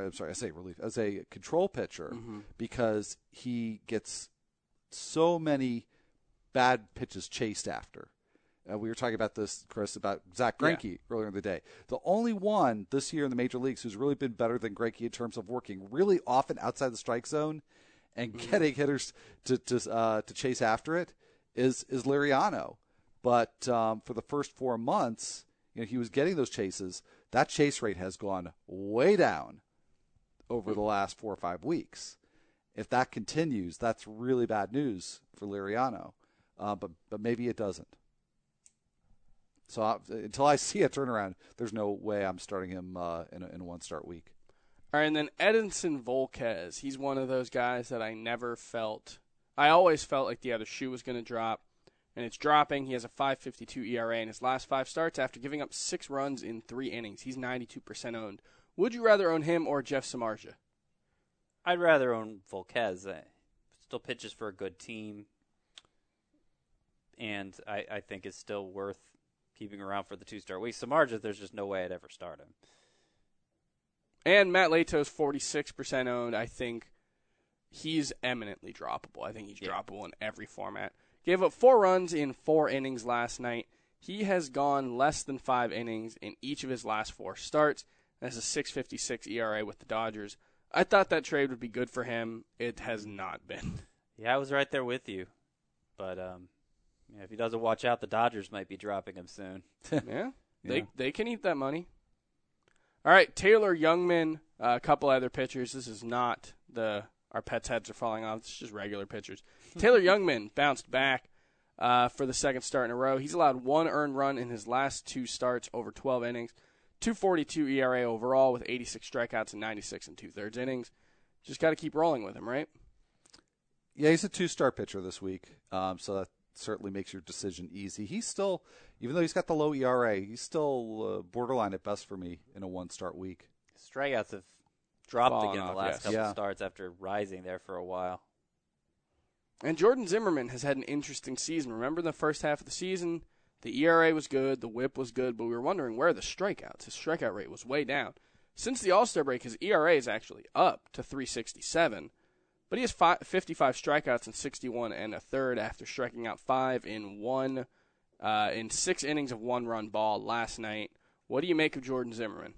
As a control pitcher because he gets so many bad pitches chased after. We were talking about this, Chris, about Zach Greinke earlier in the day. The only one this year in the major leagues who's really been better than Greinke in terms of working really often outside the strike zone and getting hitters to chase after it is Liriano. But for the first 4 months, he was getting those chases. That chase rate has gone way down over the last 4 or 5 weeks. If that continues, that's really bad news for Liriano. But maybe it doesn't. So until I see a turnaround, there's no way I'm starting him in a 1-start week. All right, and then Edinson Volquez. He's one of those guys that I always felt like the other shoe was going to drop, and it's dropping. He has a 5.52 ERA in his last 5 starts after giving up 6 runs in 3 innings. He's 92% owned. Would you rather own him or Jeff Samardzija? I'd rather own Volquez. Still pitches for a good team, and I think is still worth keeping around for the 2-star week. Samardzija, there's just no way I'd ever start him. And Matt Lato's 46% owned. I think he's eminently droppable. I think he's droppable in every format. Gave up 4 runs in 4 innings last night. He has gone less than 5 innings in each of his last 4 starts. That's a 6.56 ERA with the Dodgers. I thought that trade would be good for him. It has not been. Yeah, I was right there with you. But if he doesn't watch out, the Dodgers might be dropping him soon. Yeah. They can eat that money. All right, Taylor Youngman, a couple other pitchers. This is not our pets' heads are falling off. It's just regular pitchers. Taylor Youngman bounced back for the second start in a row. He's allowed 1 earned run in his last 2 starts over 12 innings. 2.42 ERA overall with 86 strikeouts and 96 2/3 innings. Just got to keep rolling with him, right? Yeah, he's a 2-star pitcher this week, so that certainly makes your decision easy. He's still, even though he's got the low ERA, he's still borderline at best for me in a 1-start week. Strikeouts have dropped Fallen again off, the last yes. couple starts after rising there for a while. And Jordan Zimmermann has had an interesting season. Remember the first half of the season, the ERA was good, the whip was good, but we were wondering where are the strikeouts. His strikeout rate was way down. Since the All-Star break, his ERA is actually up to 3.67, but he has 55 strikeouts and 61 1/3 after striking out 5 in 6 innings of 1-run ball last night. What do you make of Jordan Zimmermann?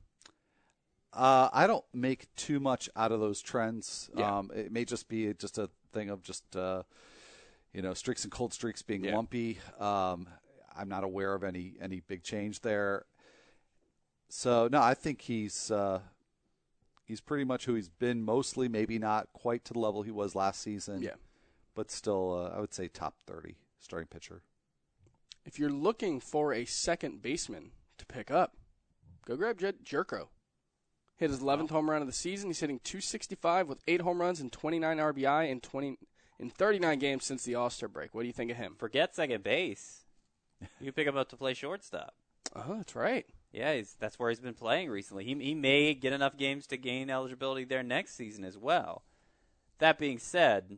I don't make too much out of those trends. Yeah. It may just be just a thing of just streaks and cold streaks being lumpy. I'm not aware of any big change there. So no, I think he's pretty much who he's been. Mostly, maybe not quite to the level he was last season. Yeah, but still, I would say top 30 starting pitcher. If you're looking for a second baseman to pick up, go grab Jed Jerko. Hit his 11th home run of the season. He's hitting .265 with 8 home runs and 29 RBI in 39 games since the All-Star break. What do you think of him? Forget second base. You pick him up to play shortstop. Oh, that's right. Yeah, that's where he's been playing recently. He may get enough games to gain eligibility there next season as well. That being said,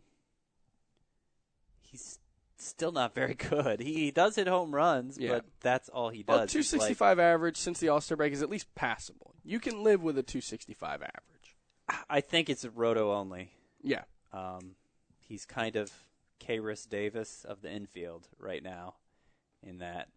he's still not very good. He does hit home runs, but that's all he does. Well, 265 average since the All-Star break is at least passable. You can live with a 265 average. I think it's a roto only. Yeah. He's kind of K-Rys Davis of the infield right now in that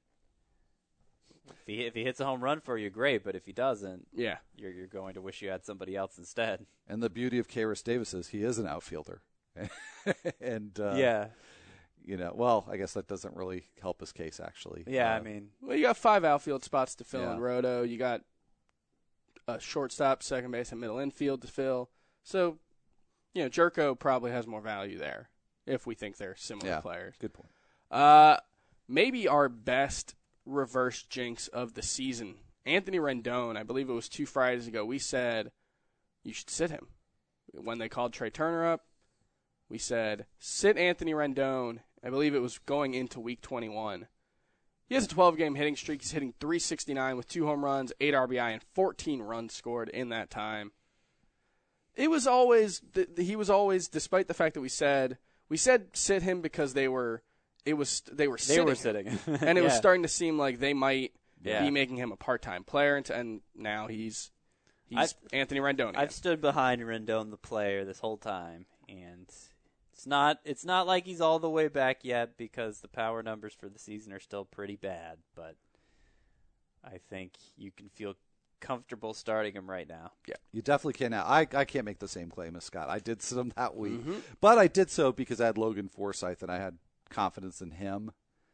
if he hits a home run for you, great, but if he doesn't, you're going to wish you had somebody else instead. And the beauty of K-Rys Davis is he is an outfielder. And well, I guess that doesn't really help his case, actually. Yeah, well, you got 5 outfield spots to fill in roto. You got a shortstop, second base, and middle infield to fill. So, Jerko probably has more value there if we think they're similar players. Good point. Maybe our best reverse jinx of the season. Anthony Rendon, I believe it was 2 Fridays ago, we said you should sit him. When they called Trey Turner up, we said sit Anthony Rendon. I believe it was going into week 21. He has a 12-game hitting streak. He's hitting .369 with 2 home runs, 8 RBI, and 14 runs scored in that time. It was always he was always, despite the fact that we said sit him because they were sitting, and it was starting to seem like they might be making him a part-time player, and now he's Anthony Rendon again. I've stood behind Rendon the player this whole time, and it's not like he's all the way back yet because the power numbers for the season are still pretty bad, but I think you can feel comfortable starting him right now. Yeah, you definitely can now. I can't make the same claim as Scott. I did sit him that week, but I did so because I had Logan Forsythe and I had confidence in him.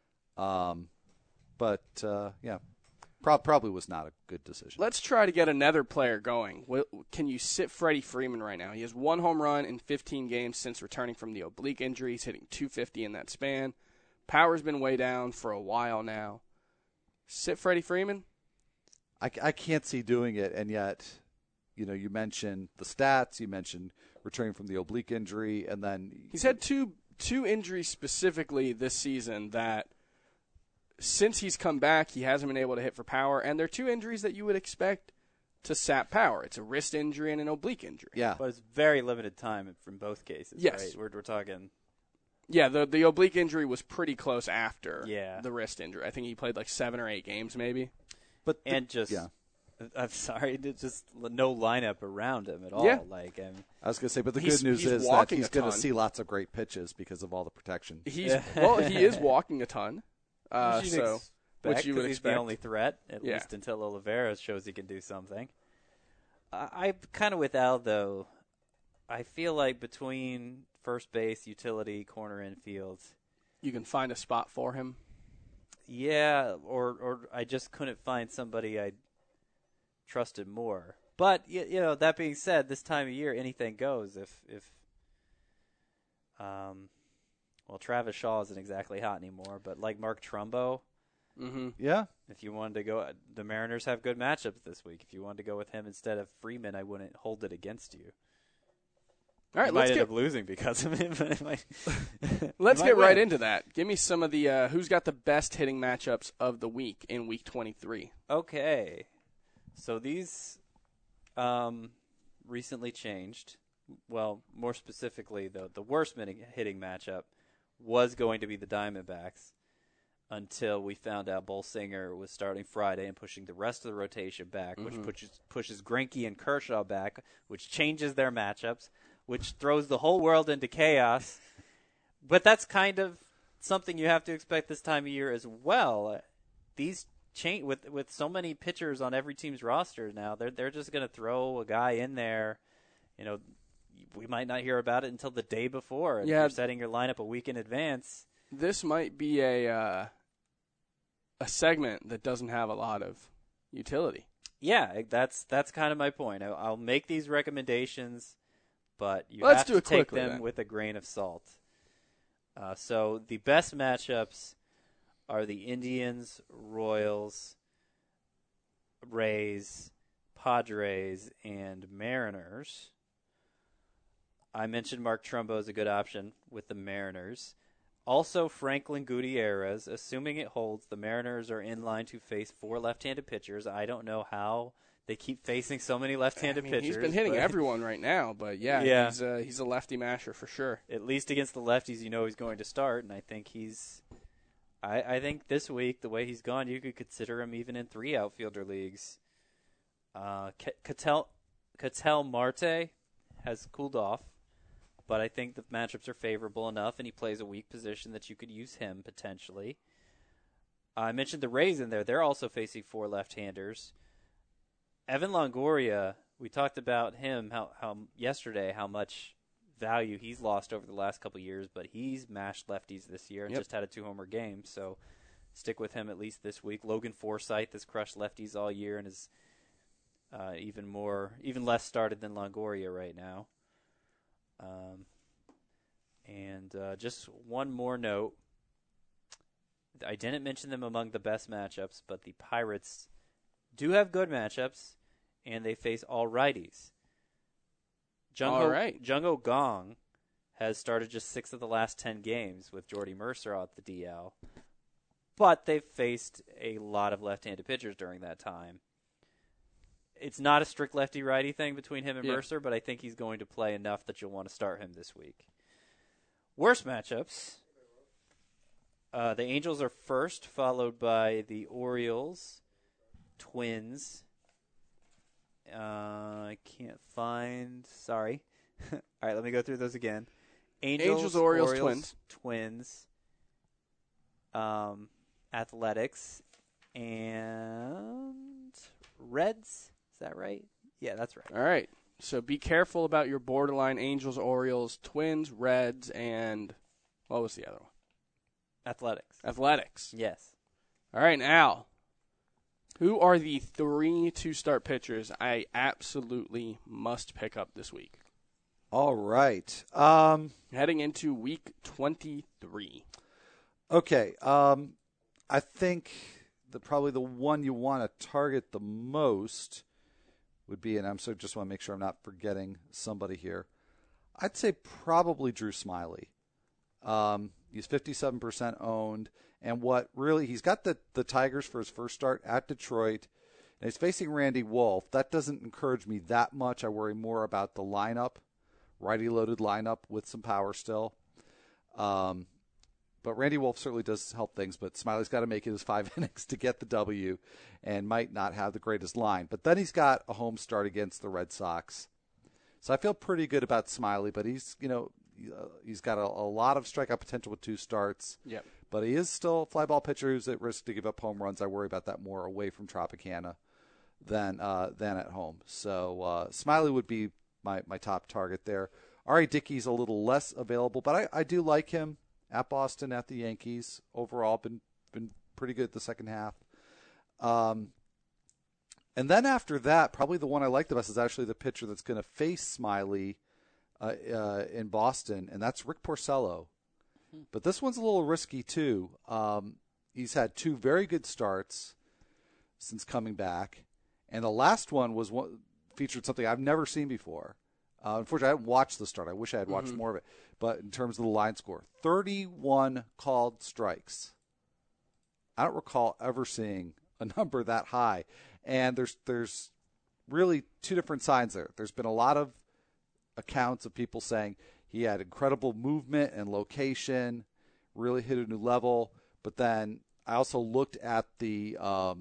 Probably was not a good decision. Let's try to get another player going. Can you sit Freddie Freeman right now? He has 1 home run in 15 games since returning from the oblique injury. He's hitting .250 in that span. Power's been way down for a while now. Sit Freddie Freeman? I can't see doing it, and yet, you mentioned the stats, you mentioned returning from the oblique injury, and then he's had two injuries specifically this season that since he's come back, he hasn't been able to hit for power, and they're 2 injuries that you would expect to sap power. It's a wrist injury and an oblique injury. Yeah. But it's very limited time from both cases, yes. Right? We're talking... Yeah, the oblique injury was pretty close after the wrist injury. I think he played like 7 or 8 games maybe. But I'm sorry, just no lineup around him at all. Yeah. I was going to say, but the He's- good news he's is that walking he's a going to ton. see lots of great pitches because of all the protection. He is walking a ton. Which you'd So, which you would he's expect. the only threat, at Yeah. least until Oliveira shows he can do something. I'm kind of with Al, though. I feel like between first base, utility, corner, infield, You can find a spot for him. yeah, or I just couldn't find somebody I trusted more. But you know, that being said, this time of year, anything goes. Well, Travis Shaw isn't exactly hot anymore, but like Mark Trumbo, Mm-hmm. Yeah. if you wanted to go, the Mariners have good matchups this week. If you wanted to go with him instead of Freeman, I wouldn't hold it against you. All right, You might let's end get up losing because of it. But it might, let's you get might right win. into that. Give me some of the who's got the best hitting matchups of the week in Week 23. Okay, so these recently changed. Well, more specifically, the worst hitting matchup was going to be the Diamondbacks until we found out Bolsinger was starting Friday and pushing the rest of the rotation back, which pushes Greinke and Kershaw back, which changes their matchups, which throws the whole world into chaos. But that's kind of something you have to expect this time of year as well. These change with so many pitchers on every team's roster now. They're just going to throw a guy in there. You know, we might not hear about it until the day before. And if you're setting your lineup a week in advance. This might be a segment that doesn't have a lot of utility. Yeah, that's kind of my point. I'll make these recommendations, but you Let's have do to it take quickly, them then. with a grain of salt. So the best matchups are the Indians, Royals, Rays, Padres, and Mariners. I mentioned Mark Trumbo is a good option with the Mariners. Also, Franklin Gutierrez, assuming it holds, the Mariners are in line to face 4 left-handed pitchers. I don't know how they keep facing so many left-handed pitchers. He's been hitting but everyone right now, but Yeah. he's a lefty masher for sure. At least against the lefties, you know he's going to start, and I think I think this week, the way he's gone, you could consider him even in 3 outfielder leagues. Ketel Marte has cooled off, but I think the matchups are favorable enough, and he plays a weak position that you could use him potentially. I mentioned the Rays in there. They're also facing 4 left-handers. Evan Longoria, we talked about him how yesterday, how much value he's lost over the last couple of years, but he's mashed lefties this year and just had a 2-homer game, so stick with him at least this week. Logan Forsythe has crushed lefties all year and is even less started than Longoria right now. Just one more note. I didn't mention them among the best matchups, but the Pirates do have good matchups, and they face all righties. Jung-Ho Gong has started just 6 of the last 10 games with Jordy Mercer at the DL, but they've faced a lot of left-handed pitchers during that time. It's not a strict lefty-righty thing between him and Mercer, but I think he's going to play enough that you'll want to start him this week. Worst matchups. The Angels are first, followed by the Orioles, Twins. I can't find. Sorry. All right, let me go through those again. Angels, Orioles, Twins. Athletics, and Reds. Is that right? Yeah, that's right. All right. So be careful about your borderline Angels, Orioles, Twins, Reds, and what was the other one? Athletics. Yes. All right, Al. Who are the 3 to-start pitchers I absolutely must pick up this week? All right. Heading into Week 23. Okay. I think probably the one you want to target the most would be, and just want to make sure I'm not forgetting somebody here. I'd say probably Drew Smyly. He's 57% owned, and he's got the Tigers for his first start at Detroit, and he's facing Randy Wolf. That doesn't encourage me that much. I worry more about the lineup, righty-loaded lineup with some power still. But Randy Wolf certainly does help things, but Smiley's got to make it his 5 innings to get the W and might not have the greatest line. But then he's got a home start against the Red Sox. So I feel pretty good about Smiley, but he's got a lot of strikeout potential with 2 starts. Yep. But he is still a fly ball pitcher who's at risk to give up home runs. I worry about that more away from Tropicana than at home. So Smiley would be my top target there. R.A. Dickey's a little less available, but I do like him at Boston, at the Yankees. Overall, been pretty good the second half. And then after that, probably the one I like the best is actually the pitcher that's going to face Smiley in Boston, and that's Rick Porcello. But this one's a little risky too. He's had 2 very good starts since coming back, and the last one featured something I've never seen before. Unfortunately, I haven't watched the start. I wish I had watched more of it. But in terms of the line score, 31 called strikes. I don't recall ever seeing a number that high. And there's really 2 different signs there. There's been a lot of accounts of people saying he had incredible movement and location, really hit a new level. But then I also looked at the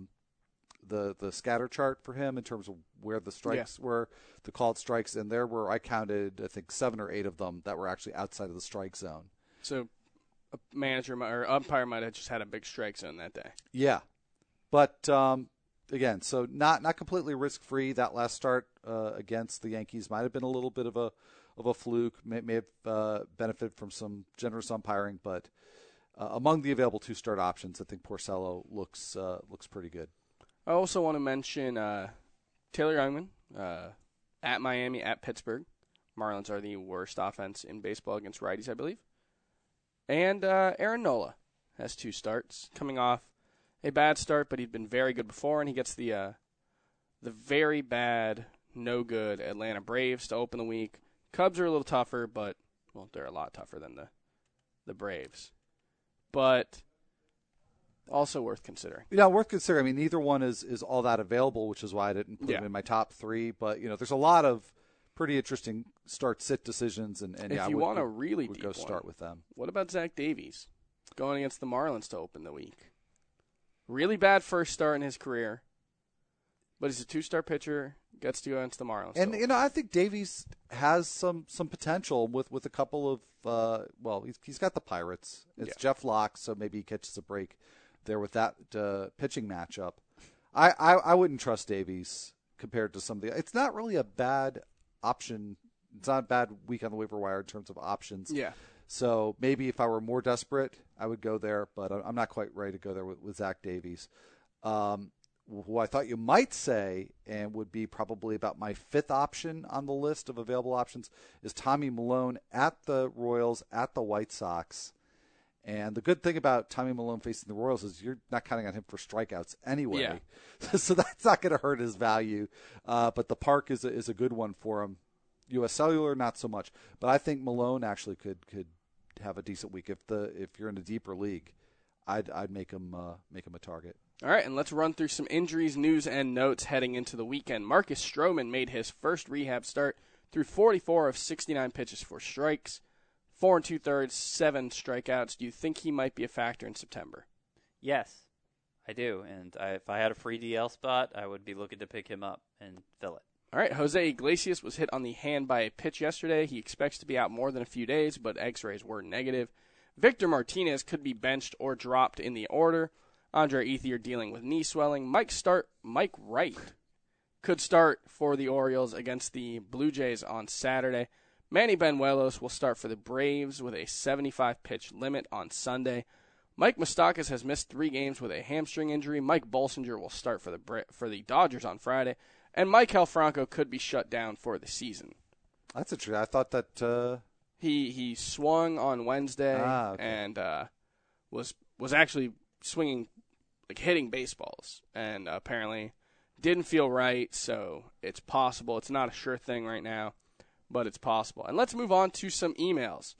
scatter chart for him in terms of where the strikes were, the called strikes, and there were, I counted, I think 7 or 8 of them that were actually outside of the strike zone. So a manager or umpire might have just had a big strike zone that day. Yeah. But again, so not completely risk-free. That last start against the Yankees might have been a little bit of a fluke, may have benefited from some generous umpiring, but among the available 2-start options, I think Porcello looks pretty good. I also want to mention Taylor Youngman at Miami, at Pittsburgh. Marlins are the worst offense in baseball against righties, I believe. And Aaron Nola has 2 starts, coming off a bad start, but he'd been very good before, and he gets the very bad, no good Atlanta Braves to open the week. Cubs are a little tougher, but they're a lot tougher than the Braves. But also worth considering. Yeah, worth considering. I mean, neither one is all that available, which is why I didn't put them in my top 3. But there's a lot of pretty interesting start-sit decisions, and if you want a really would deep go one, start with them. What about Zach Davies going against the Marlins to open the week? Really bad first start in his career, but he's a 2-star pitcher. Gets to go against the Marlins. And I think Davies has some potential with a couple of he's got the Pirates. It's Jeff Locke, so maybe he catches a break there with that pitching matchup. I wouldn't trust Davies compared to some of the. It's not really a bad option. It's not a bad week on the waiver wire in terms of options. Yeah. So maybe if I were more desperate, I would go there, but I'm not quite ready to go there with Zach Davies. Who I thought you might say, and would be probably about my 5th option on the list of available options, is Tommy Milone at the Royals, at the White Sox. And the good thing about Tommy Milone facing the Royals is you're not counting on him for strikeouts anyway. Yeah. So that's not going to hurt his value. But the park is a good one for him. U.S. Cellular, not so much. But I think Milone actually could have a decent week. If you're in a deeper league, I'd make him a target. All right, and let's run through some injuries, news, and notes heading into the weekend. Marcus Stroman made his first rehab start through 44 of 69 pitches for strikes, 4 2/3, 7 strikeouts. Do you think he might be a factor in September? Yes, I do. And if I had a free DL spot, I would be looking to pick him up and fill it. All right, Jose Iglesias was hit on the hand by a pitch yesterday. He expects to be out more than a few days, but x-rays were negative. Victor Martinez could be benched or dropped in the order. Andre Ethier dealing with knee swelling. Mike Wright could start for the Orioles against the Blue Jays on Saturday. Manny Benuelos will start for the Braves with a 75-pitch limit on Sunday. Mike Moustakas has missed 3 games with a hamstring injury. Mike Bolsinger will start for the Dodgers on Friday. And Maikel Franco could be shut down for the season. That's interesting. I thought that he swung on Wednesday and was actually swinging, like hitting baseballs, and apparently didn't feel right. So it's possible. It's not a sure thing right now, but it's possible. And let's move on to some emails.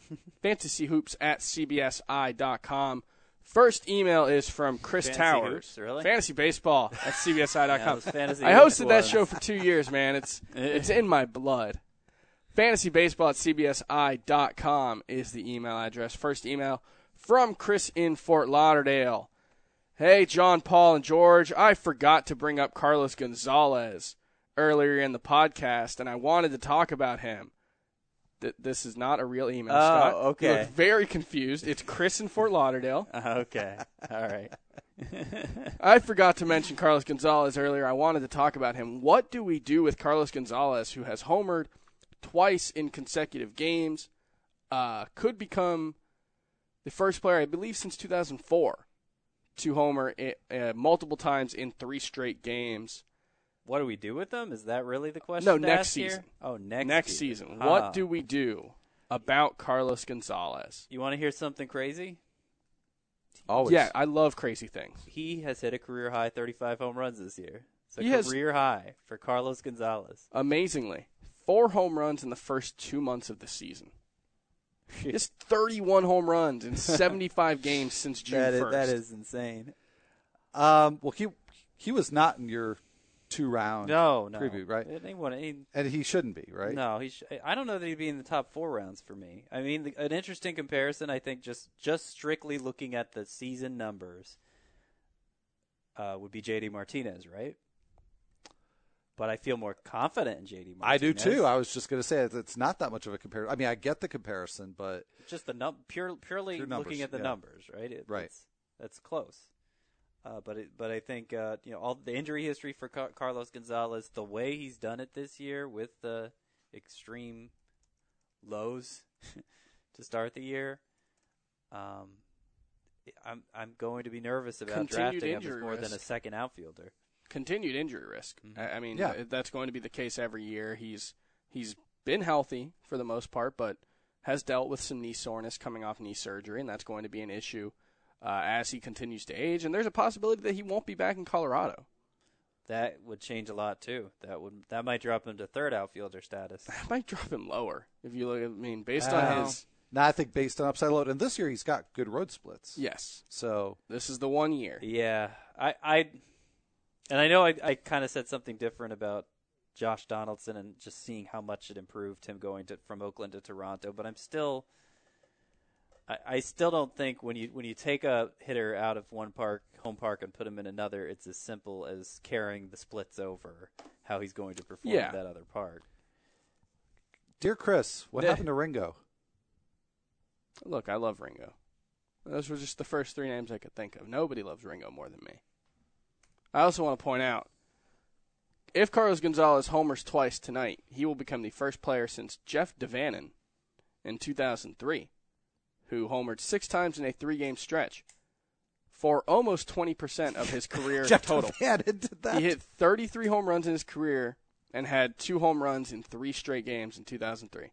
FantasyHoops@cbsi.com. First email is from Chris Towers. Hoops, really? Fantasy Baseball at CBSI.com. Yeah, I hosted that show for 2 years, man. It's in my blood. Fantasy Baseball at CBSI.com is the email address. First email From Chris in Fort Lauderdale. Hey, John, Paul, and George, I forgot to bring up Carlos Gonzalez earlier in the podcast, and I wanted to talk about him. This is not a real email, Scott. Okay. You look very confused. It's Chris in Fort Lauderdale. Okay. All right. I forgot to mention Carlos Gonzalez earlier. I wanted to talk about him. What do we do with Carlos Gonzalez, who has homered twice in consecutive games, could become the first player, I believe, since 2004 to homer multiple times in 3 straight games? What do we do with them? Is that really the question? No, to next ask season. Here? Oh, next season. Ah. What do we do about Carlos Gonzalez? You want to hear something crazy? Always. Yeah, I love crazy things. He has hit a career high 35 home runs this year. It's He a has- career high for Carlos Gonzalez. Amazingly, 4 home runs in the first 2 months of the season. Just 31 home runs in 75 games since June 1st. That is insane. Well, he was not in your 2-round No. preview, right? And he shouldn't be, right? No, I don't know that he'd be in the top 4 rounds for me. I mean, an interesting comparison, I think, just strictly looking at the season numbers, would be J.D. Martinez, right? But I feel more confident in J.D. Martinez. I do too. I was just going to say it's not that much of a comparison. I mean, I get the comparison, but just the purely Pure numbers, looking at the yeah. numbers, right? Right. That's close. But I think all the injury history for Carlos Gonzalez, the way he's done it this year with the extreme lows to start the year, I'm going to be nervous about Continued drafting him injury as more than risk. a second outfielder. Continued injury risk. I mean, Yeah. that's going to be the case every year. He's been healthy for the most part, but has dealt with some knee soreness coming off knee surgery, and that's going to be an issue as he continues to age. And there's a possibility that he won't be back in Colorado. That would change a lot too. That might drop him to third outfielder status. That might drop him lower if you look. I mean, based on his I think based on upside load, and this year he's got good road splits. yes, So this is the 1 year. Yeah, I know I kind of said something different about Josh Donaldson and just seeing how much it improved him going from Oakland to Toronto, but I still don't think when you take a hitter out of one home park and put him in another, it's as simple as carrying the splits over how he's going to perform Yeah. in that other park. dear Chris, what Yeah. happened to Ringo? Look, I love Ringo. Those were just the first 3 names I could think of. Nobody loves Ringo more than me. I also want to point out, if Carlos Gonzalez homers twice tonight, he will become the first player since Jeff Devannon in 2003, who homered 6 times in a 3-game stretch for almost 20% of his career Jeff total. Devannon did that. He hit 33 home runs in his career and had 2 home runs in 3 straight games in 2003.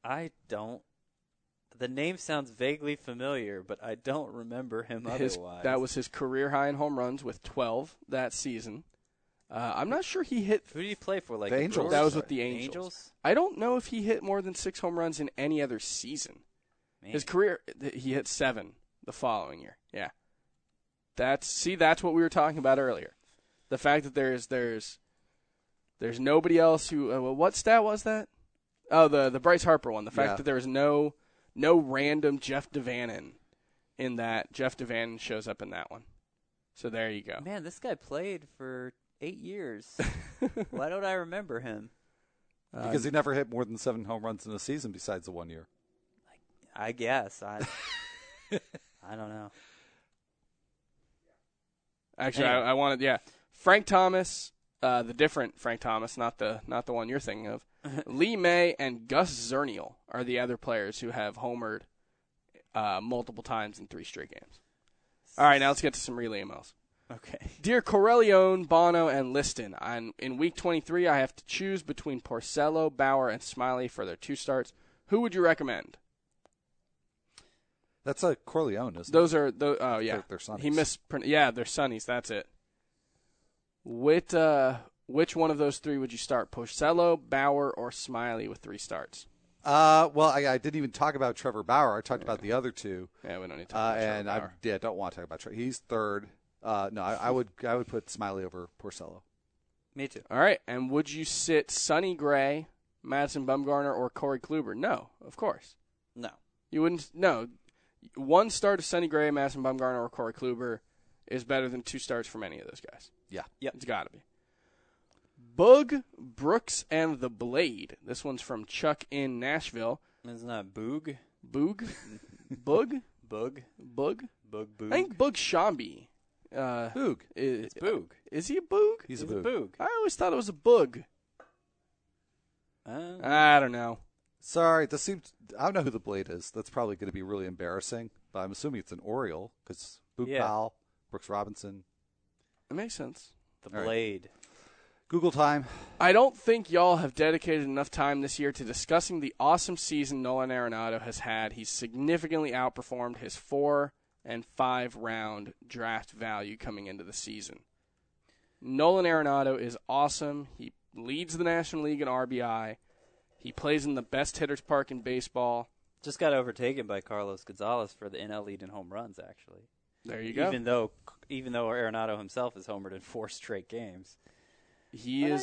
The name sounds vaguely familiar, but I don't remember him otherwise. That was his career high in home runs with 12 that season. I'm not sure he hit. Who did he play for? Like The Angels. Brewers? That was with the Angels. I don't know if he hit more than 6 home runs in any other season. Man. His career, he hit 7 the following year. Yeah, that's what we were talking about earlier. The fact that there's nobody else who. What stat was that? Oh, the Bryce Harper one. The fact that there was no random Jeff Devannon in that. Jeff Devannon shows up in that one. So there you go. Man, this guy played for 8 years. Why don't I remember him? Because he never hit more than 7 home runs in a season besides the 1 year. I guess. I don't know. Actually, Anyway. I wanted, Frank Thomas, the different Frank Thomas, not the one you're thinking of. Lee May and Gus Zernial are the other players who have homered multiple times in 3 straight games. All right, now let's get to some real emails. Okay. Dear Corellione, Bono, and Liston, in Week 23, I have to choose between Porcello, Bauer, and Smiley for their 2 starts. Who would you recommend? That's a Corleone, isn't Those are oh yeah, They're Sonnies. He mispronounced. Yeah, they're Sonnies. That's it. Which one of those 3 would you start? Porcello, Bauer, or Smiley with 3 starts? Well, I didn't even talk about Trevor Bauer. I talked about the other 2. Yeah, we don't need to talk about And Trevor Bauer. I don't want to talk about Trevor. He's third. No, I would put Smiley over Porcello. Me too. All right, and would you sit Sonny Gray, Madison Bumgarner, or Corey Kluber? No, of course. No. You wouldn't. No, 1 start of Sonny Gray, Madison Bumgarner, or Corey Kluber is better than 2 starts from any of those guys. Yeah. Yep. It's got to be. Boog, Brooks, and the Blade. This one's from Chuck in Nashville. Isn't that Boog? Boog? Boog? Boog? Boog? Boog, Boog. I think Boog Shambi. Boog. It's Boog. Is he a Boog? He's a It's Boog. I always thought it was a Boog. I don't know. Sorry, this seems. I don't know who the Blade is. That's probably going to be really embarrassing. But I'm assuming it's an Oriole because Boog Yeah. Powell, Brooks Robinson. It makes sense. The All right. Blade. Google time. I don't think y'all have dedicated enough time this year to discussing the awesome season Nolan Arenado has had. He's significantly outperformed his 4 and 5 round draft value coming into the season. Nolan Arenado is awesome. He leads the National League in RBI. He plays in the best hitter's park in baseball. Just got overtaken by Carlos Gonzalez for the NL lead in home runs, actually. There you go. Even though Arenado himself is homered in 4 straight games. He But is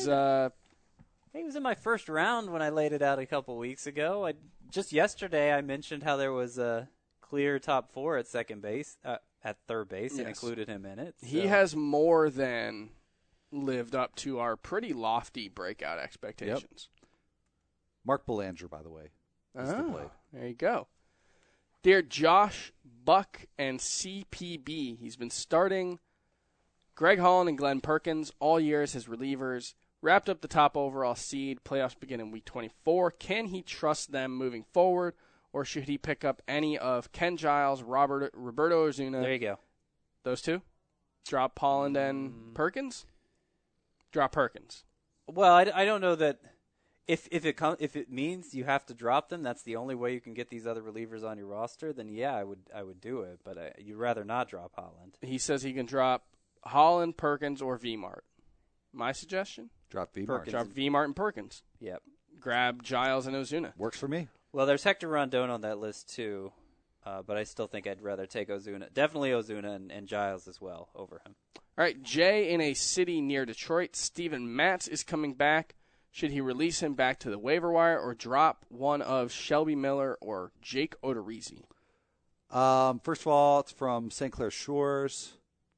He was in my first round when I laid it out a couple weeks ago. Just yesterday I mentioned how there was a clear top 4 at third base, and Yes. included him in it. he so- has more than lived up to our pretty lofty breakout expectations. Mark Belanger, by the way. Is the Blade. There you go. Dear Josh, Buck, and CPB, he's been starting Greg Holland and Glenn Perkins all year as his relievers. Wrapped up the top overall seed. Playoffs begin in week 24. Can he trust them moving forward, or should he pick up any of Ken Giles, Roberto Ozuna? There you go. Those two? Drop Holland and Perkins? Drop Perkins. Well, I don't know that if it means you have to drop them, that's the only way you can get these other relievers on your roster. Then yeah, I would do it. But you'd rather not drop Holland. He says he can drop Holland, Perkins, or V-Mart. My suggestion? Drop V. Perkins. Drop V-Mart and Perkins. Yep. Grab Giles and Ozuna. Works for me. Well, there's Hector Rondon on that list too, but I still think I'd rather take Ozuna. Definitely Ozuna and Giles as well over him. All right, Jay in a city near Detroit. Steven Matz is coming back. Should he release him back to the waiver wire or drop one of Shelby Miller or Jake Odorizzi? First of all, it's from St. Clair Shores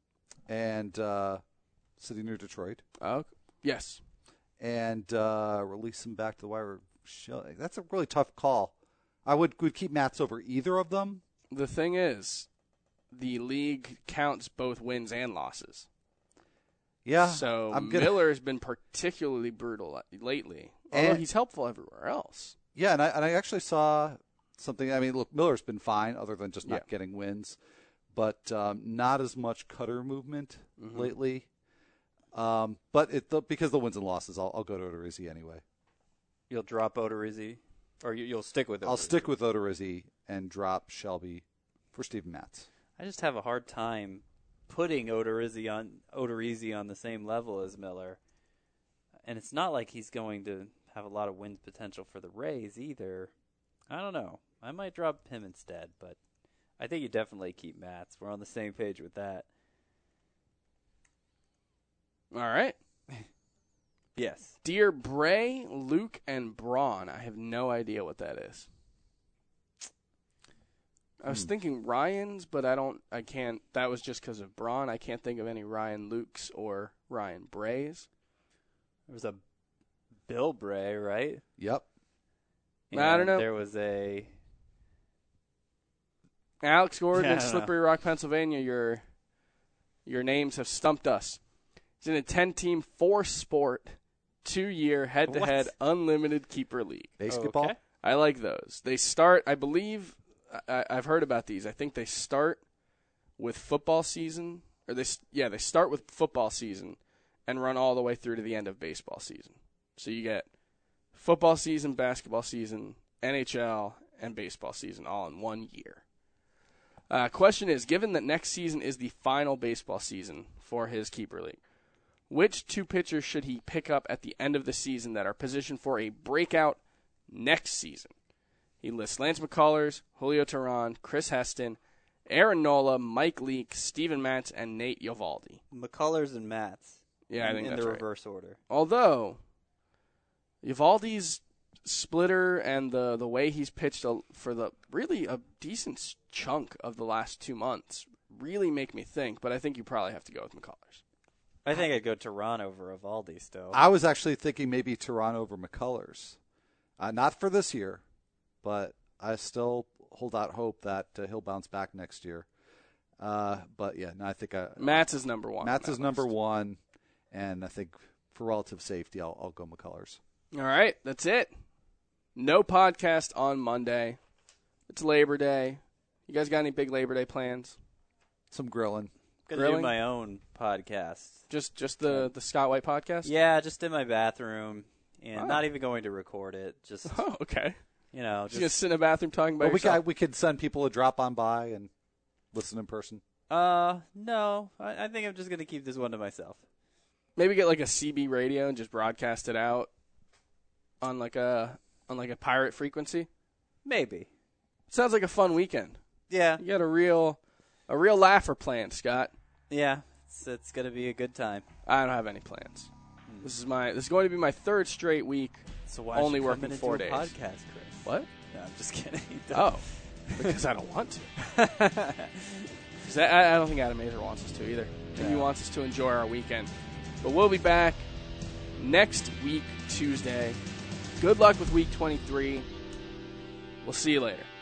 and city near Detroit. Yes. And release him back to the wire. That's a really tough call. I would keep Matz over either of them. The thing is, the league counts both wins and losses. Yeah. So Miller has been particularly brutal lately, although he's helpful everywhere else. Yeah, and I actually saw something. I mean, look, Miller's been fine other than just not getting wins, but not as much cutter movement lately. But because the wins and losses, I'll go to Odorizzi anyway. You'll drop Odorizzi, or you'll stick with Odorizzi? I'll stick with Odorizzi and drop Shelby for Steven Matz. I just have a hard time putting Odorizzi on the same level as Miller. And it's not like he's going to have a lot of win potential for the Rays either. I don't know. I might drop him instead, but I think you definitely keep Matz. We're on the same page with that. All right. Yes. Dear Bray, Luke, and Braun. I have no idea what that is. I was thinking Ryan's, but I can't. That was just because of Braun. I can't think of any Ryan Lukes or Ryan Brays. There was a Bill Bray, right? Yep. I don't know. There was a Alex Gordon Yeah, I in don't know. Slippery Rock, Pennsylvania. Your names have stumped us. He's in a 10-team, 4-sport, 2-year, head-to-head, unlimited keeper league. Basketball. Okay. I like those. They start, I believe, I've heard about these. I think they start with football season, or they start with football season and run all the way through to the end of baseball season. So you get football season, basketball season, NHL, and baseball season all in 1 year. Question is, given that next season is the final baseball season for his keeper league, which 2 pitchers should he pick up at the end of the season that are positioned for a breakout next season? He lists Lance McCullers, Julio Teheran, Chris Heston, Aaron Nola, Mike Leake, Steven Matz, and Nate Eovaldi. McCullers and Matz. Yeah, I think in that's the right. reverse order. Although, Eovaldi's Splitter and the way he's pitched for really a decent chunk of the last 2 months really make me think. But I think you probably have to go with McCullers. I think I'd go Tehran over Eovaldi still. I was actually thinking maybe Tehran over McCullers. Not for this year, but I still hold out hope that he'll bounce back next year. But yeah, no, I think Matz is number one. Matz is number one, and I think for relative safety, I'll go McCullers. All right, that's it. No podcast on Monday. It's Labor Day. You guys got any big Labor Day plans? Some grilling. Gonna do my own podcast. Just the Scott White podcast? Yeah, just in my bathroom, and not even going to record it. Just okay. Just sit in a bathroom talking about yourself. We could send people a drop on by and listen in person. No, I think I'm just gonna keep this one to myself. Maybe get like a CB radio and just broadcast it out on like a pirate frequency. Maybe. Sounds like a fun weekend. Yeah, you got a real laugher planned, Scott. Yeah, it's gonna be a good time. I don't have any plans. This is going to be my third straight week. So why only working 4 days? Podcast, Chris. What? No, I'm just kidding. Because I don't want to. I don't think Adam Mazer wants us to either. I think he wants us to enjoy our weekend. But we'll be back next week, Tuesday. Good luck with week 23. We'll see you later.